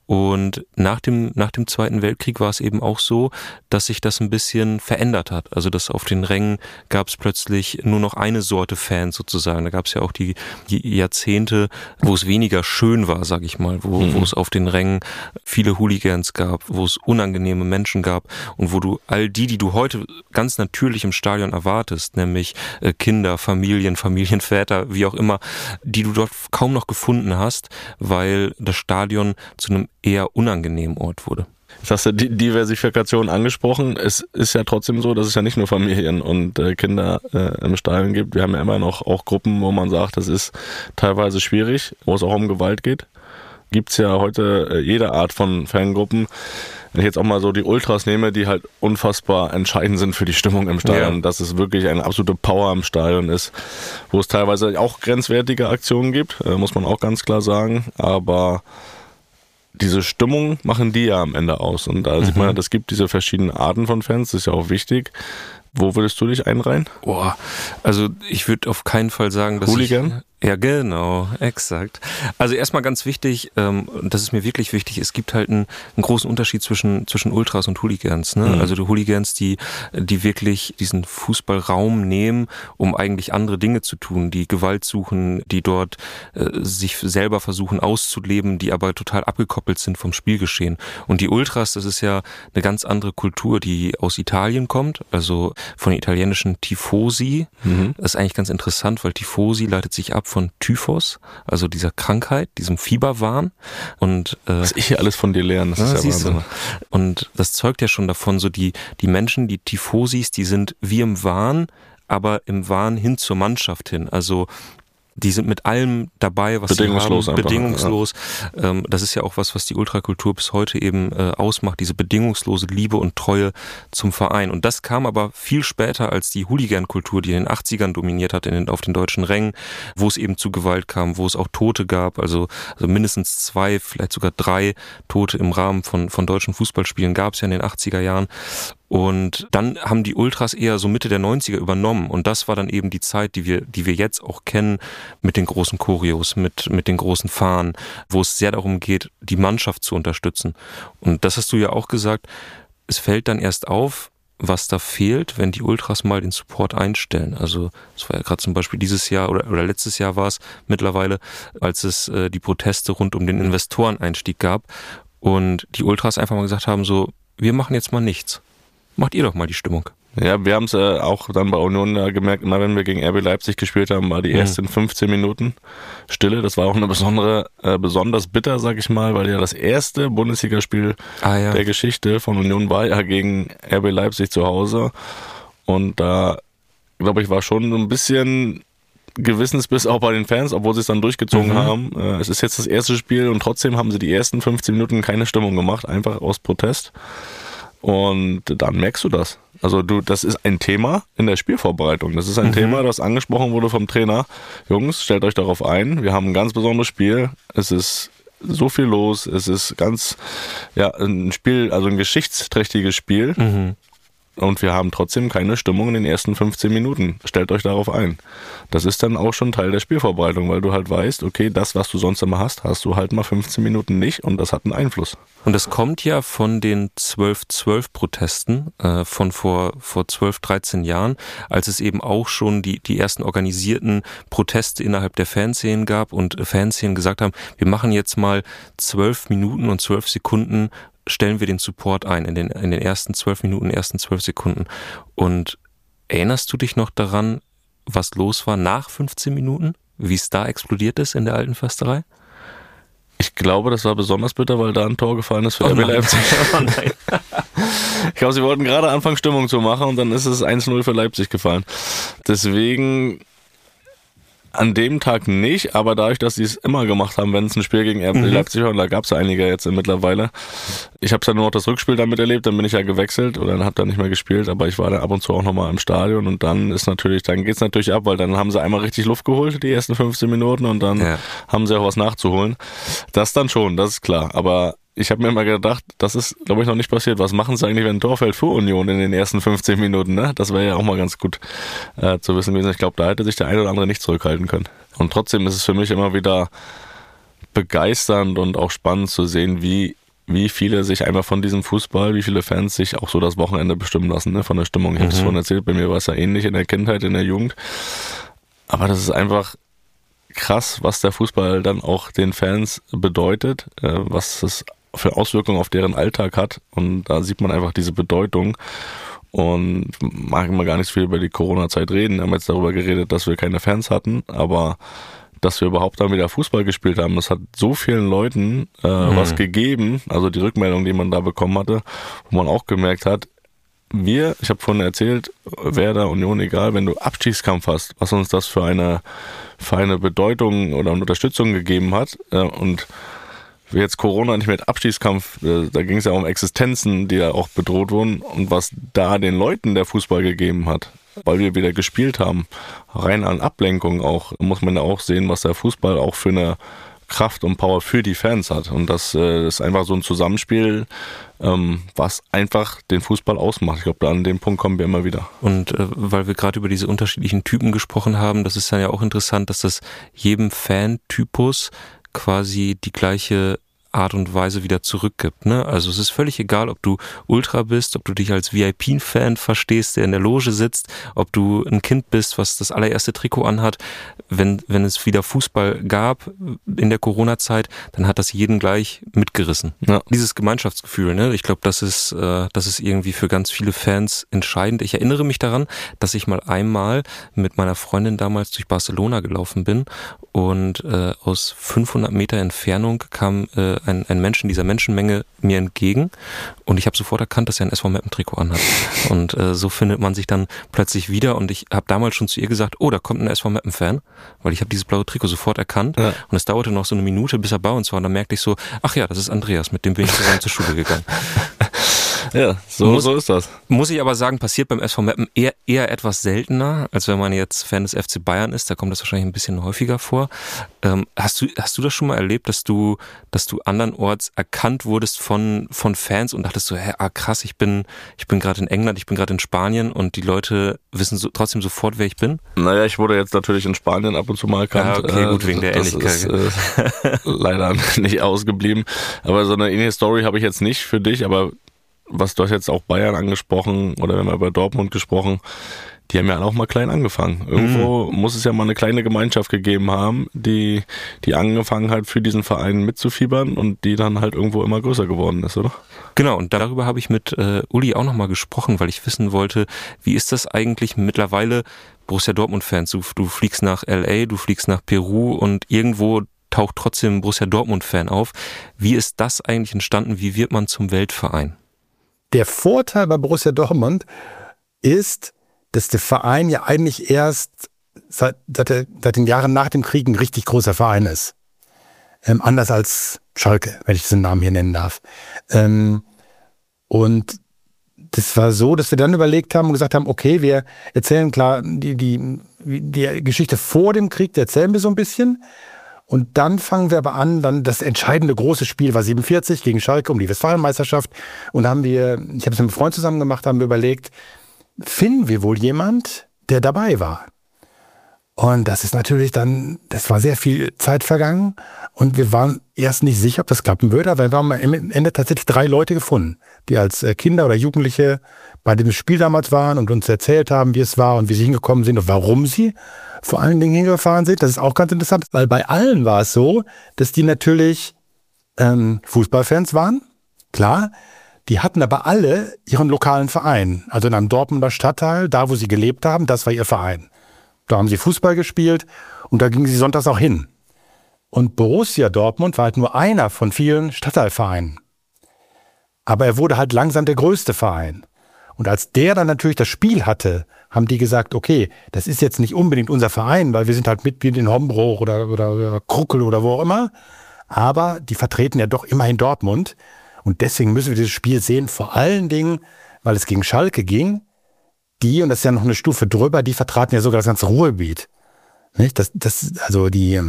[SPEAKER 3] Und nach dem Zweiten Weltkrieg war es eben auch so, dass sich das ein bisschen verändert hat. Also dass auf den Rängen gab es plötzlich nur noch eine Sorte Fans sozusagen. Da gab es ja auch die Jahrzehnte, wo es weniger schön war, sag ich mal, wo es auf den Rängen viele Hooligans gab, wo es unangenehme Menschen gab und wo du all die du heute ganz natürlich im Stadion erwartest, nämlich Kinder, Familien, Familienväter, wie auch immer, die du dort kaum noch gefunden hast, weil das Stadion zu einem eher unangenehmen Ort wurde.
[SPEAKER 1] Jetzt hast du die Diversifikation angesprochen. Es ist ja trotzdem so, dass es ja nicht nur Familien und Kinder im Stadion gibt. Wir haben ja immer noch auch Gruppen, wo man sagt, das ist teilweise schwierig, wo es auch um Gewalt geht. Gibt's ja heute jede Art von Fangruppen. Wenn ich jetzt auch mal so die Ultras nehme, die halt unfassbar entscheidend sind für die Stimmung im Stadion, dass es wirklich eine absolute Power im Stadion ist, wo es teilweise auch grenzwertige Aktionen gibt, muss man auch ganz klar sagen, aber diese Stimmung machen die ja am Ende aus und da sieht man ja, es gibt diese verschiedenen Arten von Fans, das ist ja auch wichtig. Wo würdest du dich einreihen?
[SPEAKER 3] Also ich würde auf keinen Fall sagen, dass
[SPEAKER 1] Hooligan?
[SPEAKER 3] Ja, genau, exakt. Also erstmal ganz wichtig, das ist mir wirklich wichtig, es gibt halt einen großen Unterschied zwischen Ultras und Hooligans. Ne? Also die Hooligans, die wirklich diesen Fußballraum nehmen, um eigentlich andere Dinge zu tun, die Gewalt suchen, die dort sich selber versuchen auszuleben, die aber total abgekoppelt sind vom Spielgeschehen. Und die Ultras, das ist ja eine ganz andere Kultur, die aus Italien kommt, also von den italienischen Tifosi. Das ist eigentlich ganz interessant, weil Tifosi leitet sich ab von Typhus, also dieser Krankheit, diesem Fieberwahn. Und
[SPEAKER 1] was ich hier alles von dir lerne, das ist ja Wahnsinn.
[SPEAKER 3] Und das zeugt ja schon davon, so die Menschen, die Tifosis, die sind wie im Wahn, aber im Wahn hin zur Mannschaft hin. Also die sind mit allem dabei, was sie haben, bedingungslos. Ja. Das ist ja auch was die Ultrakultur bis heute eben ausmacht, diese bedingungslose Liebe und Treue zum Verein. Und das kam aber viel später als die Hooligan-Kultur, die in den 80ern dominiert hat auf den deutschen Rängen, wo es eben zu Gewalt kam, wo es auch Tote gab, also mindestens 2, vielleicht sogar 3 Tote im Rahmen von deutschen Fußballspielen gab es ja in den 80er Jahren. Und dann haben die Ultras eher so Mitte der 90er übernommen. Und das war dann eben die Zeit, die wir jetzt auch kennen, mit den großen Choreos, mit den großen Fahnen, wo es sehr darum geht, die Mannschaft zu unterstützen. Und das hast du ja auch gesagt, es fällt dann erst auf, was da fehlt, wenn die Ultras mal den Support einstellen. Also es war ja gerade zum Beispiel dieses Jahr oder letztes Jahr war es mittlerweile, als es die Proteste rund um den Investoreneinstieg gab und die Ultras einfach mal gesagt haben, so, wir machen jetzt mal nichts. Macht ihr doch mal die Stimmung.
[SPEAKER 1] Ja, wir haben es auch dann bei Union gemerkt, immer wenn wir gegen RB Leipzig gespielt haben, war die ersten 15 Minuten Stille. Das war auch eine besonders bitter, sag ich mal, weil ja das erste Bundesligaspiel der Geschichte von Union war ja gegen RB Leipzig zu Hause. Und da, glaube ich, war schon so ein bisschen Gewissensbiss auch bei den Fans, obwohl sie es dann durchgezogen haben. Es ist jetzt das erste Spiel und trotzdem haben sie die ersten 15 Minuten keine Stimmung gemacht, einfach aus Protest. Und dann merkst du das. Also das ist ein Thema in der Spielvorbereitung. Das ist ein Thema, das angesprochen wurde vom Trainer. Jungs, stellt euch darauf ein. Wir haben ein ganz besonderes Spiel. Es ist so viel los. Es ist ein Spiel, also ein geschichtsträchtiges Spiel. Und wir haben trotzdem keine Stimmung in den ersten 15 Minuten. Stellt euch darauf ein. Das ist dann auch schon Teil der Spielvorbereitung, weil du halt weißt, okay, das, was du sonst immer hast du halt mal 15 Minuten nicht und das hat einen Einfluss.
[SPEAKER 3] Und das kommt ja von den 12-12-Protesten von vor 12, 13 Jahren, als es eben auch schon die ersten organisierten Proteste innerhalb der Fanszenen gab und Fanszenen gesagt haben, wir machen jetzt mal 12 Minuten und 12 Sekunden stellen wir den Support ein in den ersten 12 Minuten, ersten 12 Sekunden. Und erinnerst du dich noch daran, was los war nach 15 Minuten? Wie es da explodiert ist in der alten Försterei?
[SPEAKER 1] Ich glaube, das war besonders bitter, weil da ein Tor gefallen ist für RB Leipzig. Ich glaube, sie wollten gerade anfangen, Stimmung zu machen und dann ist es 1-0 für Leipzig gefallen. Deswegen an dem Tag nicht, aber dadurch, dass sie es immer gemacht haben, wenn es ein Spiel gegen RB Leipzig war, und da gab es ja einige jetzt mittlerweile. Ich habe ja nur noch das Rückspiel damit erlebt, dann bin ich ja gewechselt oder habe dann nicht mehr gespielt, aber ich war dann ab und zu auch nochmal im Stadion und dann geht's natürlich ab, weil dann haben sie einmal richtig Luft geholt, die ersten 15 Minuten und dann haben sie auch was nachzuholen. Das dann schon, das ist klar, aber ich habe mir immer gedacht, das ist, glaube ich, noch nicht passiert. Was machen sie eigentlich, wenn ein Tor fällt für Union in den ersten 15 Minuten? Ne? Das wäre ja auch mal ganz gut zu wissen gewesen. Ich glaube, da hätte sich der eine oder andere nicht zurückhalten können. Und trotzdem ist es für mich immer wieder begeisternd und auch spannend zu sehen, wie viele sich einmal von diesem Fußball, wie viele Fans sich auch so das Wochenende bestimmen lassen, ne? Von der Stimmung. Ich habe es vorhin erzählt, bei mir war es ja ähnlich in der Kindheit, in der Jugend. Aber das ist einfach krass, was der Fußball dann auch den Fans bedeutet, was es für Auswirkungen auf deren Alltag hat und da sieht man einfach diese Bedeutung und mag immer gar nicht so viel über die Corona-Zeit reden. Wir haben jetzt darüber geredet, dass wir keine Fans hatten, aber dass wir überhaupt dann wieder Fußball gespielt haben, das hat so vielen Leuten was gegeben, also die Rückmeldung, die man da bekommen hatte, wo man auch gemerkt hat, ich habe vorhin erzählt, Werder, Union, egal, wenn du Abstiegskampf hast, was uns das für eine Bedeutung oder eine Unterstützung gegeben hat und jetzt Corona nicht mit Abstiegskampf, da ging es ja um Existenzen, die ja auch bedroht wurden und was da den Leuten der Fußball gegeben hat, weil wir wieder gespielt haben, rein an Ablenkung auch, muss man ja auch sehen, was der Fußball auch für eine Kraft und Power für die Fans hat und das ist einfach so ein Zusammenspiel, was einfach den Fußball ausmacht. Ich glaube, an dem Punkt kommen wir immer wieder.
[SPEAKER 3] Und weil wir gerade über diese unterschiedlichen Typen gesprochen haben, das ist dann ja auch interessant, dass das jedem Fan-Typus quasi die gleiche Art und Weise wieder zurückgibt, ne? Also es ist völlig egal, ob du Ultra bist, ob du dich als VIP-Fan verstehst, der in der Loge sitzt, ob du ein Kind bist, was das allererste Trikot anhat. Wenn es wieder Fußball gab in der Corona-Zeit, dann hat das jeden gleich mitgerissen. Ja. Dieses Gemeinschaftsgefühl, ne? Ich glaube, das ist irgendwie für ganz viele Fans entscheidend. Ich erinnere mich daran, dass ich mal einmal mit meiner Freundin damals durch Barcelona gelaufen bin und aus 500 Meter Entfernung kam ein Mensch in dieser Menschenmenge mir entgegen und ich habe sofort erkannt, dass er ein SV Meppen-Trikot anhat. Und so findet man sich dann plötzlich wieder und ich habe damals schon zu ihr gesagt, oh, da kommt ein SV Meppen-Fan, weil ich habe dieses blaue Trikot sofort erkannt und es dauerte noch so eine Minute, bis er bei uns war und dann merkte ich so, ach ja, das ist Andreas, mit dem bin ich zusammen zur Schule gegangen.
[SPEAKER 1] Ja, so ist das.
[SPEAKER 3] Muss ich aber sagen, passiert beim SV Meppen eher etwas seltener, als wenn man jetzt Fan des FC Bayern ist. Da kommt das wahrscheinlich ein bisschen häufiger vor. Hast du das schon mal erlebt, dass du andernorts erkannt wurdest von Fans und dachtest so, krass, ich bin gerade in England, ich bin gerade in Spanien und die Leute wissen trotzdem sofort, wer ich bin?
[SPEAKER 1] Naja, ich wurde jetzt natürlich in Spanien ab und zu mal erkannt.
[SPEAKER 3] Okay, gut, wegen der Ähnlichkeit.
[SPEAKER 1] Ist leider nicht ausgeblieben. Aber so eine ähnliche Story habe ich jetzt nicht für dich, aber du hast jetzt auch Bayern angesprochen oder wir haben über Dortmund gesprochen, die haben ja auch mal klein angefangen. Irgendwo muss es ja mal eine kleine Gemeinschaft gegeben haben, die angefangen hat, für diesen Verein mitzufiebern und die dann halt irgendwo immer größer geworden ist, oder?
[SPEAKER 3] Genau, und darüber habe ich mit Uli auch nochmal gesprochen, weil ich wissen wollte, wie ist das eigentlich mittlerweile Borussia Dortmund-Fans? Du fliegst nach LA, du fliegst nach Peru und irgendwo taucht trotzdem ein Borussia Dortmund-Fan auf. Wie ist das eigentlich entstanden? Wie wird man zum Weltverein?
[SPEAKER 7] Der Vorteil bei Borussia Dortmund ist, dass der Verein ja eigentlich erst seit den Jahren nach dem Krieg ein richtig großer Verein ist. Anders als Schalke, wenn ich diesen Namen hier nennen darf. Und das war so, dass wir dann überlegt haben und gesagt haben, okay, wir erzählen klar die Geschichte vor dem Krieg, die erzählen wir so ein bisschen. Und dann fangen wir aber an, dann das entscheidende große Spiel war 47 gegen Schalke um die Westfalenmeisterschaft. Und ich habe es mit einem Freund zusammen gemacht, haben wir überlegt, finden wir wohl jemand, der dabei war? Und das ist natürlich das war sehr viel Zeit vergangen und wir waren erst nicht sicher, ob das klappen würde, aber wir haben am Ende tatsächlich 3 Leute gefunden, die als Kinder oder Jugendliche bei dem Spiel damals waren und uns erzählt haben, wie es war und wie sie hingekommen sind und warum sie vor allen Dingen hingefahren sind. Das ist auch ganz interessant, weil bei allen war es so, dass die natürlich Fußballfans waren, klar. Die hatten aber alle ihren lokalen Verein. Also in einem Dortmunder Stadtteil, da wo sie gelebt haben, das war ihr Verein. Da haben sie Fußball gespielt und da gingen sie sonntags auch hin. Und Borussia Dortmund war halt nur einer von vielen Stadtteilvereinen. Aber er wurde halt langsam der größte Verein. Und als der dann natürlich das Spiel hatte, haben die gesagt, okay, das ist jetzt nicht unbedingt unser Verein, weil wir sind halt Mitglied in Hombruch oder Kruckel oder wo auch immer. Aber die vertreten ja doch immerhin Dortmund. Und deswegen müssen wir dieses Spiel sehen, vor allen Dingen, weil es gegen Schalke ging. Die, und das ist ja noch eine Stufe drüber, die vertraten ja sogar das ganze Ruhrgebiet. Nicht? Also die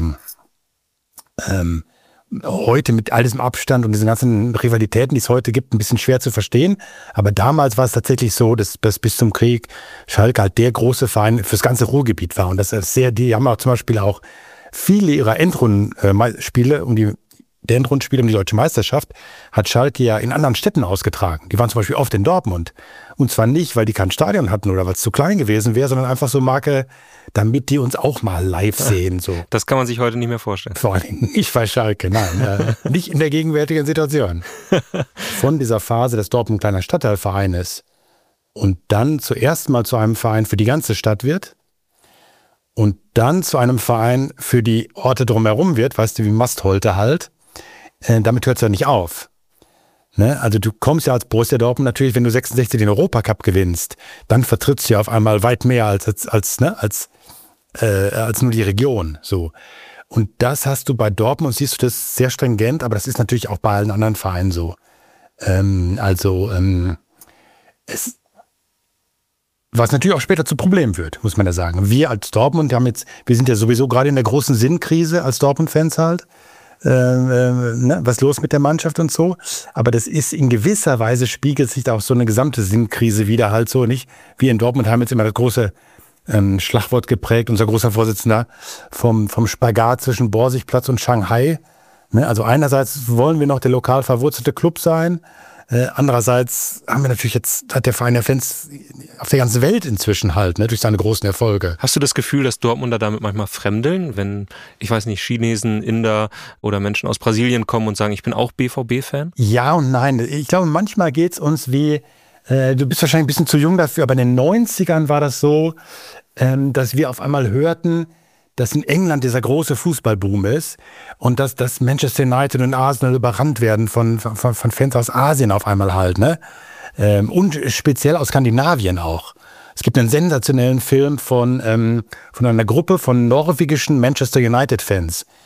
[SPEAKER 7] heute mit all diesem Abstand und diesen ganzen Rivalitäten, die es heute gibt, ein bisschen schwer zu verstehen. Aber damals war es tatsächlich so, dass bis zum Krieg Schalke halt der große Verein fürs ganze Ruhrgebiet war. Und das ist die haben auch zum Beispiel auch viele ihrer Endrundenspiele der Endrundenspiele um die Deutsche Meisterschaft hat Schalke ja in anderen Städten ausgetragen. Die waren zum Beispiel oft in Dortmund. Und zwar nicht, weil die kein Stadion hatten oder weil es zu klein gewesen wäre, sondern einfach so Marke, damit die uns auch mal live sehen. So.
[SPEAKER 3] Das kann man sich heute nicht mehr vorstellen.
[SPEAKER 7] Vor allen Dingen nicht bei Schalke, nein. Nicht in der gegenwärtigen Situation. Von dieser Phase, dass Dortmund ein kleiner Stadtteilverein ist und dann zuerst mal zu einem Verein für die ganze Stadt wird und dann zu einem Verein für die Orte drumherum wird, weißt du, wie Mastholte halt, damit hört es ja nicht auf. Ne? Also du kommst ja als Borussia Dortmund natürlich, wenn du 66 den Europacup gewinnst, dann vertrittst du ja auf einmal weit mehr als nur die Region. So. Und das hast du bei Dortmund, siehst du das sehr stringent, aber das ist natürlich auch bei allen anderen Vereinen so. Was natürlich auch später zu Problemen wird, muss man ja sagen. Wir als Dortmund wir sind ja sowieso gerade in der großen Sinnkrise als Dortmund-Fans halt. Was ist los mit der Mannschaft und so. Aber das ist in gewisser Weise, spiegelt sich da auch so eine gesamte Sinnkrise wieder halt so, nicht? Wir in Dortmund haben jetzt immer das große Schlagwort geprägt, unser großer Vorsitzender, vom Spagat zwischen Borsigplatz und Shanghai. Ne? Also einerseits wollen wir noch der lokal verwurzelte Club sein, andererseits haben wir natürlich hat der Verein ja Fans auf der ganzen Welt inzwischen halt, ne, durch seine großen Erfolge.
[SPEAKER 3] Hast du das Gefühl, dass Dortmunder damit manchmal fremdeln, wenn, ich weiß nicht, Chinesen, Inder oder Menschen aus Brasilien kommen und sagen, ich bin auch BVB-Fan?
[SPEAKER 7] Ja und nein. Ich glaube, manchmal geht's uns wie, du bist wahrscheinlich ein bisschen zu jung dafür, aber in den 90ern war das so, dass wir auf einmal hörten, dass in England dieser große Fußballboom ist und dass Manchester United und Arsenal überrannt werden von Fans aus Asien auf einmal halt, ne? Und speziell aus Skandinavien auch. Es gibt einen sensationellen Film von einer Gruppe von norwegischen Manchester United-Fans,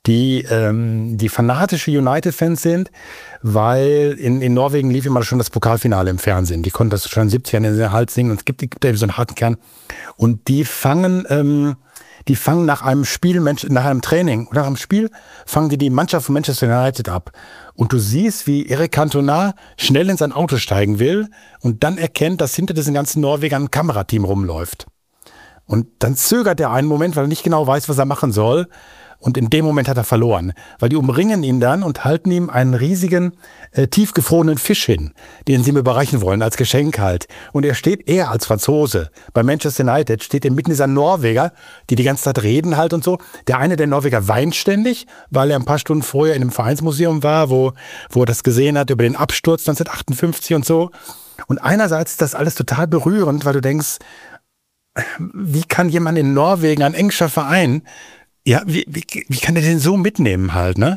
[SPEAKER 7] die fanatische United-Fans sind, weil in Norwegen lief immer schon das Pokalfinale im Fernsehen. Die konnten das schon in den 70ern in den Hals singen und es gibt da so einen harten Kern. Und die fangen nach einem Spiel, nach einem Training oder nach einem Spiel, fangen die Mannschaft von Manchester United ab. Und du siehst, wie Eric Cantona schnell in sein Auto steigen will und dann erkennt, dass hinter diesen ganzen Norwegern ein Kamerateam rumläuft. Und dann zögert er einen Moment, weil er nicht genau weiß, was er machen soll. Und in dem Moment hat er verloren, weil die umringen ihn dann und halten ihm einen riesigen, tiefgefrorenen Fisch hin, den sie ihm überreichen wollen, als Geschenk halt. Und er als Franzose bei Manchester United, steht mitten dieser Norweger, die ganze Zeit reden halt und so. Der eine der Norweger weint ständig, weil er ein paar Stunden vorher in einem Vereinsmuseum war, wo er das gesehen hat über den Absturz 1958 und so. Und einerseits ist das alles total berührend, weil du denkst, wie kann jemand in Norwegen, ein englischer Verein, ja, wie kann der den so mitnehmen halt, ne?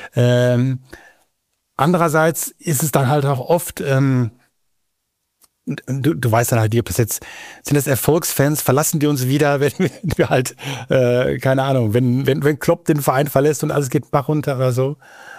[SPEAKER 7] Andererseits ist es dann halt auch oft, du weißt dann halt, ob das jetzt, sind das Erfolgsfans, verlassen die uns wieder, wenn wir halt, keine Ahnung, wenn Klopp den Verein verlässt und alles geht Bach runter oder so.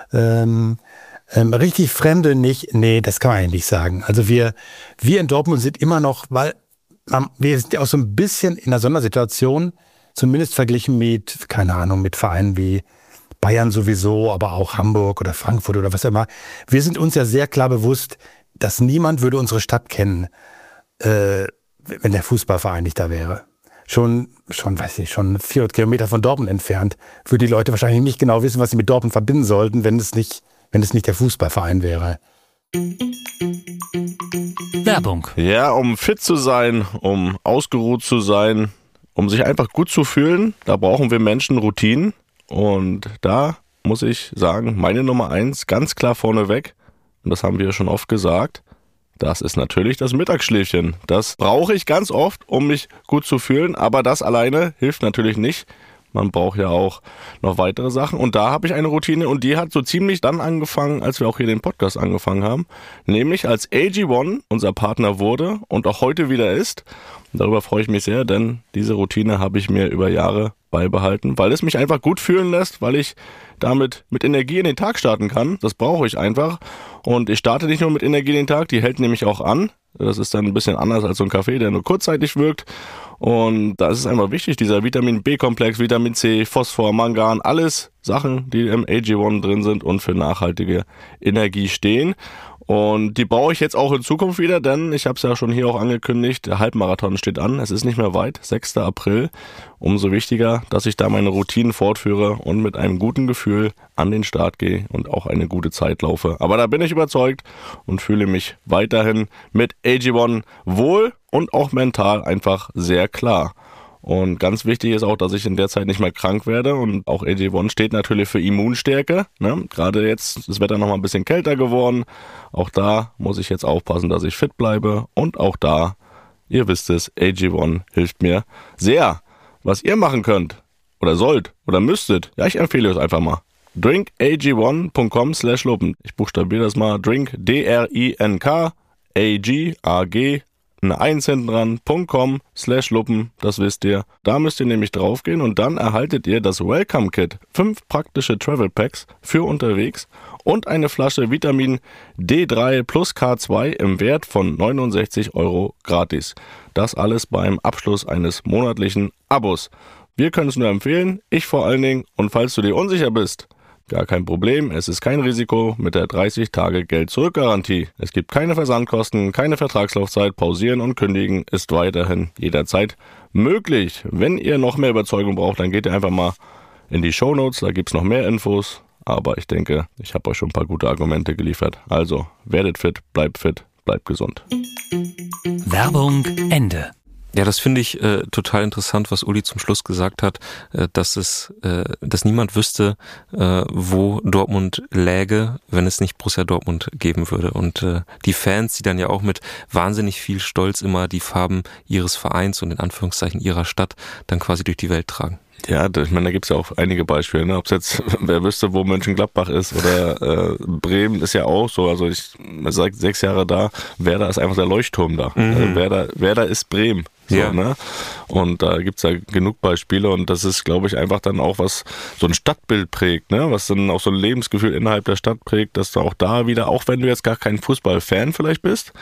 [SPEAKER 7] Richtig Fremde nicht, nee, das kann man eigentlich nicht sagen. Also wir in Dortmund sind immer noch, weil wir sind ja auch so ein bisschen in einer Sondersituation, zumindest verglichen mit, keine Ahnung, mit Vereinen wie Bayern sowieso, aber auch Hamburg oder Frankfurt oder was immer. Wir sind uns ja sehr klar bewusst, dass niemand würde unsere Stadt kennen, wenn der Fußballverein nicht da wäre. Schon 400 Kilometer von Dortmund entfernt, würden die Leute wahrscheinlich nicht genau wissen, was sie mit Dortmund verbinden sollten, wenn es nicht der Fußballverein wäre.
[SPEAKER 6] Werbung.
[SPEAKER 1] Ja, um fit zu sein, um ausgeruht zu sein, um sich einfach gut zu fühlen, da brauchen wir Menschen Routinen. Und da muss ich sagen, meine Nummer 1 ganz klar vorneweg, und das haben wir schon oft gesagt, das ist natürlich das Mittagsschläfchen. Das brauche ich ganz oft, um mich gut zu fühlen, aber das alleine hilft natürlich nicht. Man braucht ja auch noch weitere Sachen. Und da habe ich eine Routine und die hat so ziemlich dann angefangen, als wir auch hier den Podcast angefangen haben. Nämlich als AG1 unser Partner wurde und auch heute wieder ist. Und darüber freue ich mich sehr, denn diese Routine habe ich mir über Jahre beibehalten, weil es mich einfach gut fühlen lässt, weil ich damit mit Energie in den Tag starten kann. Das brauche ich einfach. Und ich starte nicht nur mit Energie in den Tag, die hält nämlich auch an. Das ist dann ein bisschen anders als so ein Kaffee, der nur kurzzeitig wirkt. Und da ist es einfach wichtig, dieser Vitamin B-Komplex, Vitamin C, Phosphor, Mangan, alles Sachen, die im AG1 drin sind und für nachhaltige Energie stehen. Und die brauche ich jetzt auch in Zukunft wieder, denn ich habe es ja schon hier auch angekündigt, der Halbmarathon steht an, es ist nicht mehr weit, 6. April. Umso wichtiger, dass ich da meine Routinen fortführe und mit einem guten Gefühl an den Start gehe und auch eine gute Zeit laufe. Aber da bin ich überzeugt und fühle mich weiterhin mit AG1 wohl und auch mental einfach sehr klar. Und ganz wichtig ist auch, dass ich in der Zeit nicht mehr krank werde und auch AG1 steht natürlich für Immunstärke. Ne? Gerade jetzt ist das Wetter noch mal ein bisschen kälter geworden. Auch da muss ich jetzt aufpassen, dass ich fit bleibe und auch da, ihr wisst es, AG1 hilft mir sehr. Was ihr machen könnt oder sollt oder müsstet, ja, ich empfehle es einfach mal. drinkag1.com/luppen. Ich buchstabiere das mal. Drink, D-R-I-N-K, A-G, eine 1 hinten dran, .com/luppen, das wisst ihr. Da müsst ihr nämlich draufgehen und dann erhaltet ihr das Welcome Kit. 5 praktische Travel Packs für unterwegs und eine Flasche Vitamin D3 plus K2 im Wert von 69 € gratis. Das alles beim Abschluss eines monatlichen Abos. Wir können es nur empfehlen, ich vor allen Dingen. Und falls du dir unsicher bist, gar kein Problem, es ist kein Risiko mit der 30-Tage-Geld-Zurück-Garantie. Es gibt keine Versandkosten, keine Vertragslaufzeit, pausieren und kündigen ist weiterhin jederzeit möglich. Wenn ihr noch mehr Überzeugung braucht, dann geht ihr einfach mal in die Shownotes, da gibt es noch mehr Infos. Aber ich denke, ich habe euch schon ein paar gute Argumente geliefert. Also, werdet fit, bleibt gesund.
[SPEAKER 6] Werbung Ende.
[SPEAKER 3] Ja, das finde ich total interessant, was Uli zum Schluss gesagt hat, dass niemand wüsste, wo Dortmund läge, wenn es nicht Borussia Dortmund geben würde. Und die Fans, die dann ja auch mit wahnsinnig viel Stolz immer die Farben ihres Vereins und in Anführungszeichen ihrer Stadt dann quasi durch die Welt tragen.
[SPEAKER 1] Ja, ich meine, da gibt's ja auch einige Beispiele, ne? Ob es jetzt, wer wüsste, wo Mönchengladbach ist oder Bremen ist ja auch so. Also ich sage 6 Jahre da, Werder ist einfach der Leuchtturm da. Also Werder ist Bremen. So,
[SPEAKER 3] Ja.
[SPEAKER 1] Ne? Und da gibt's ja genug Beispiele und das ist, glaube ich, einfach dann auch, was so ein Stadtbild prägt, ne? Was dann auch so ein Lebensgefühl innerhalb der Stadt prägt, dass du auch da wieder, auch wenn du jetzt gar kein Fußballfan vielleicht bist,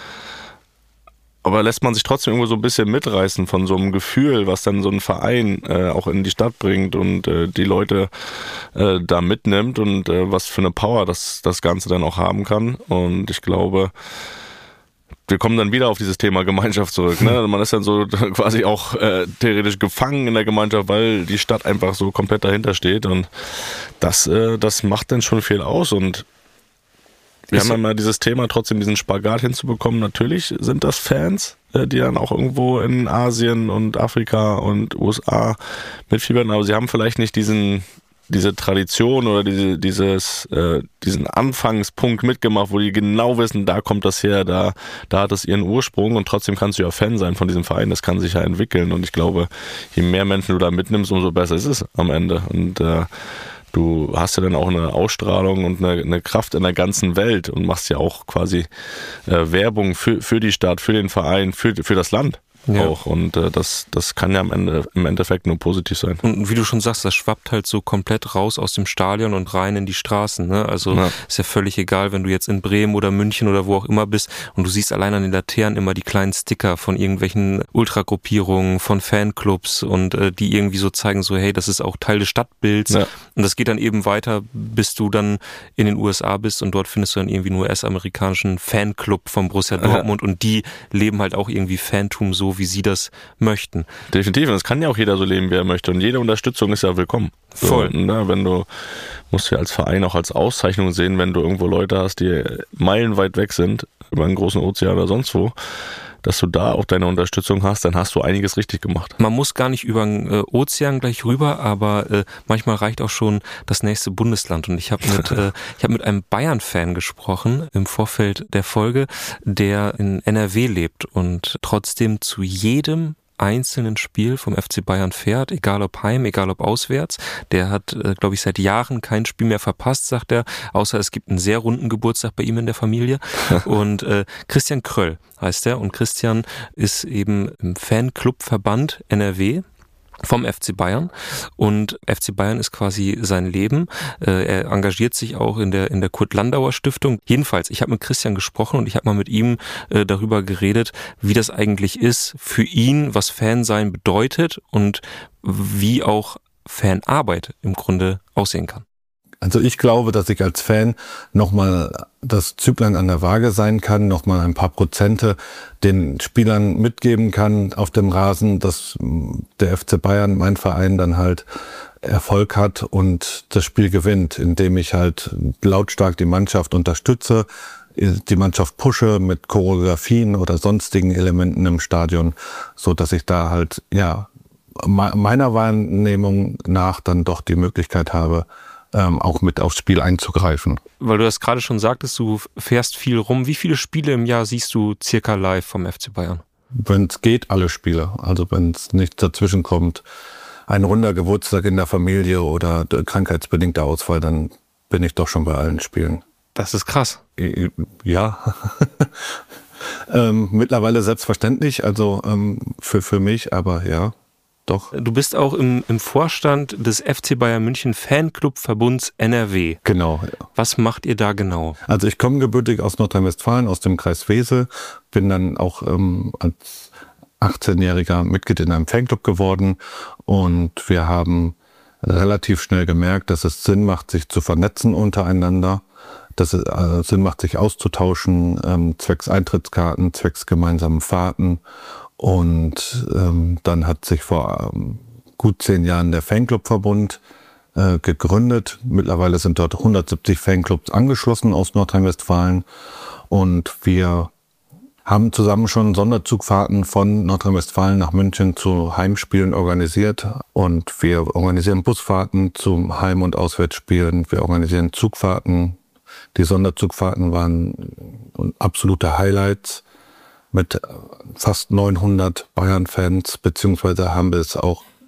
[SPEAKER 1] aber lässt man sich trotzdem irgendwo so ein bisschen mitreißen von so einem Gefühl, was dann so ein Verein auch in die Stadt bringt und die Leute da mitnimmt und was für eine Power das Ganze dann auch haben kann. Und ich glaube, wir kommen dann wieder auf dieses Thema Gemeinschaft zurück. Ne? Man ist dann so quasi auch theoretisch gefangen in der Gemeinschaft, weil die Stadt einfach so komplett dahinter steht. Und das macht dann schon viel aus. Und wir haben immer dieses Thema, trotzdem diesen Spagat hinzubekommen. Natürlich sind das Fans, die dann auch irgendwo in Asien und Afrika und USA mitfiebern, aber sie haben vielleicht nicht diese Tradition oder diesen Anfangspunkt mitgemacht, wo die genau wissen, da kommt das her, da hat es ihren Ursprung und trotzdem kannst du ja Fan sein von diesem Verein, das kann sich ja entwickeln und ich glaube, je mehr Menschen du da mitnimmst, umso besser ist es am Ende und du hast ja dann auch eine Ausstrahlung und eine Kraft in der ganzen Welt und machst ja auch quasi Werbung für die Stadt, für den Verein, für das Land. Ja. Auch und das kann ja im Endeffekt nur positiv sein.
[SPEAKER 3] Und wie du schon sagst, das schwappt halt so komplett raus aus dem Stadion und rein in die Straßen. Ne? Also ist ja völlig egal, wenn du jetzt in Bremen oder München oder wo auch immer bist und du siehst allein an den Laternen immer die kleinen Sticker von irgendwelchen Ultragruppierungen, von Fanclubs und die irgendwie so zeigen, so hey, das ist auch Teil des Stadtbilds. Ja. Und das geht dann eben weiter, bis du dann in den USA bist und dort findest du dann irgendwie einen US-amerikanischen Fanclub von Borussia Dortmund und die leben halt auch irgendwie Fantum so, wie sie das möchten.
[SPEAKER 1] Definitiv, und das kann ja auch jeder so leben, wie er möchte und jede Unterstützung ist ja willkommen.
[SPEAKER 3] Voll.
[SPEAKER 1] So, ne, wenn du musst ja als Verein auch als Auszeichnung sehen, wenn du irgendwo Leute hast, die meilenweit weg sind, über einen großen Ozean oder sonst wo, dass du da auch deine Unterstützung hast, dann hast du einiges richtig gemacht.
[SPEAKER 3] Man muss gar nicht über den Ozean gleich rüber, aber manchmal reicht auch schon das nächste Bundesland. Und ich habe mit einem Bayern-Fan gesprochen im Vorfeld der Folge, der in NRW lebt und trotzdem zu jedem einzelnen Spiel vom FC Bayern fährt, egal ob heim, egal ob auswärts. Der hat, glaube ich, seit Jahren kein Spiel mehr verpasst, sagt er, außer es gibt einen sehr runden Geburtstag bei ihm in der Familie. Und Christian Kröll heißt er und Christian ist eben im Fanclubverband NRW vom FC Bayern und FC Bayern ist quasi sein Leben. Er engagiert sich auch in der Kurt-Landauer Stiftung. Jedenfalls, ich habe mit Christian gesprochen und ich habe mal mit ihm darüber geredet, wie das eigentlich ist für ihn, was Fansein bedeutet und wie auch Fanarbeit im Grunde aussehen kann.
[SPEAKER 8] Also ich glaube, dass ich als Fan nochmal das Züglein an der Waage sein kann, nochmal ein paar Prozente den Spielern mitgeben kann auf dem Rasen, dass der FC Bayern, mein Verein, dann halt Erfolg hat und das Spiel gewinnt, indem ich halt lautstark die Mannschaft unterstütze, die Mannschaft pushe mit Choreografien oder sonstigen Elementen im Stadion, so dass ich da halt, ja, meiner Wahrnehmung nach dann doch die Möglichkeit habe, auch mit aufs Spiel einzugreifen.
[SPEAKER 3] Weil du das gerade schon sagtest, du fährst viel rum. Wie viele Spiele im Jahr siehst du circa live vom FC Bayern?
[SPEAKER 8] Wenn es geht, alle Spiele. Also wenn es nichts dazwischen kommt, ein runder Geburtstag in der Familie oder krankheitsbedingter Ausfall, dann bin ich doch schon bei allen Spielen.
[SPEAKER 3] Das ist krass.
[SPEAKER 8] Ja. Mittlerweile selbstverständlich, also für mich, aber ja. Doch.
[SPEAKER 3] Du bist auch im Vorstand des FC Bayern München Fanclub-Verbunds NRW.
[SPEAKER 8] Genau. Ja.
[SPEAKER 3] Was macht ihr da genau?
[SPEAKER 8] Also ich komme gebürtig aus Nordrhein-Westfalen, aus dem Kreis Wesel, bin dann auch als 18-Jähriger Mitglied in einem Fanclub geworden und wir haben relativ schnell gemerkt, dass es Sinn macht, sich zu vernetzen untereinander, dass es Sinn macht, sich auszutauschen, zwecks Eintrittskarten, zwecks gemeinsamen Fahrten. Und dann hat sich vor gut 10 Jahren der Fanclubverbund gegründet. Mittlerweile sind dort 170 Fanclubs angeschlossen aus Nordrhein-Westfalen. Und wir haben zusammen schon Sonderzugfahrten von Nordrhein-Westfalen nach München zu Heimspielen organisiert. Und wir organisieren Busfahrten zu Heim- und Auswärtsspielen. Wir organisieren Zugfahrten. Die Sonderzugfahrten waren absolute Highlights. Mit fast 900 Bayern-Fans, beziehungsweise haben wir es auch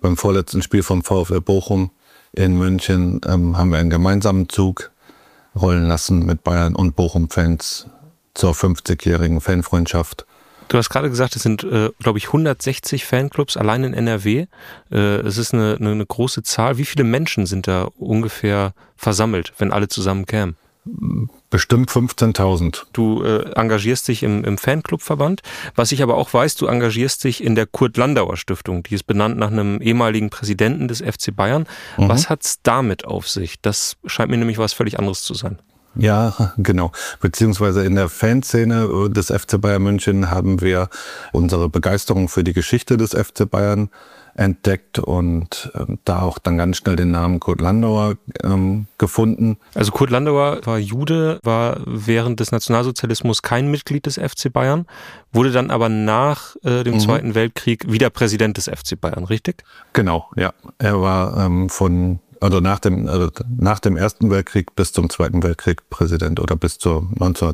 [SPEAKER 8] beim vorletzten Spiel vom VfL Bochum in München haben wir einen gemeinsamen Zug rollen lassen mit Bayern- und Bochum-Fans zur 50-jährigen Fanfreundschaft.
[SPEAKER 3] Du hast gerade gesagt, es sind, glaube ich, 160 Fanclubs allein in NRW. Es ist eine große Zahl. Wie viele Menschen sind da ungefähr versammelt, wenn alle zusammen kämen?
[SPEAKER 8] Bestimmt 15.000.
[SPEAKER 3] Du engagierst dich im Fanclubverband. Was ich aber auch weiß, du engagierst dich in der Kurt-Landauer-Stiftung. Die ist benannt nach einem ehemaligen Präsidenten des FC Bayern. Was hat's damit auf sich? Das scheint mir nämlich was völlig anderes zu sein.
[SPEAKER 8] Ja, genau. Beziehungsweise in der Fanszene des FC Bayern München haben wir unsere Begeisterung für die Geschichte des FC Bayern entdeckt und da auch dann ganz schnell den Namen Kurt Landauer gefunden.
[SPEAKER 3] Also Kurt Landauer war Jude, war während des Nationalsozialismus kein Mitglied des FC Bayern, wurde dann aber nach dem Zweiten Weltkrieg wieder Präsident des FC Bayern, richtig?
[SPEAKER 8] Genau, ja. Er war nach dem Ersten Weltkrieg bis zum Zweiten Weltkrieg Präsident oder bis zu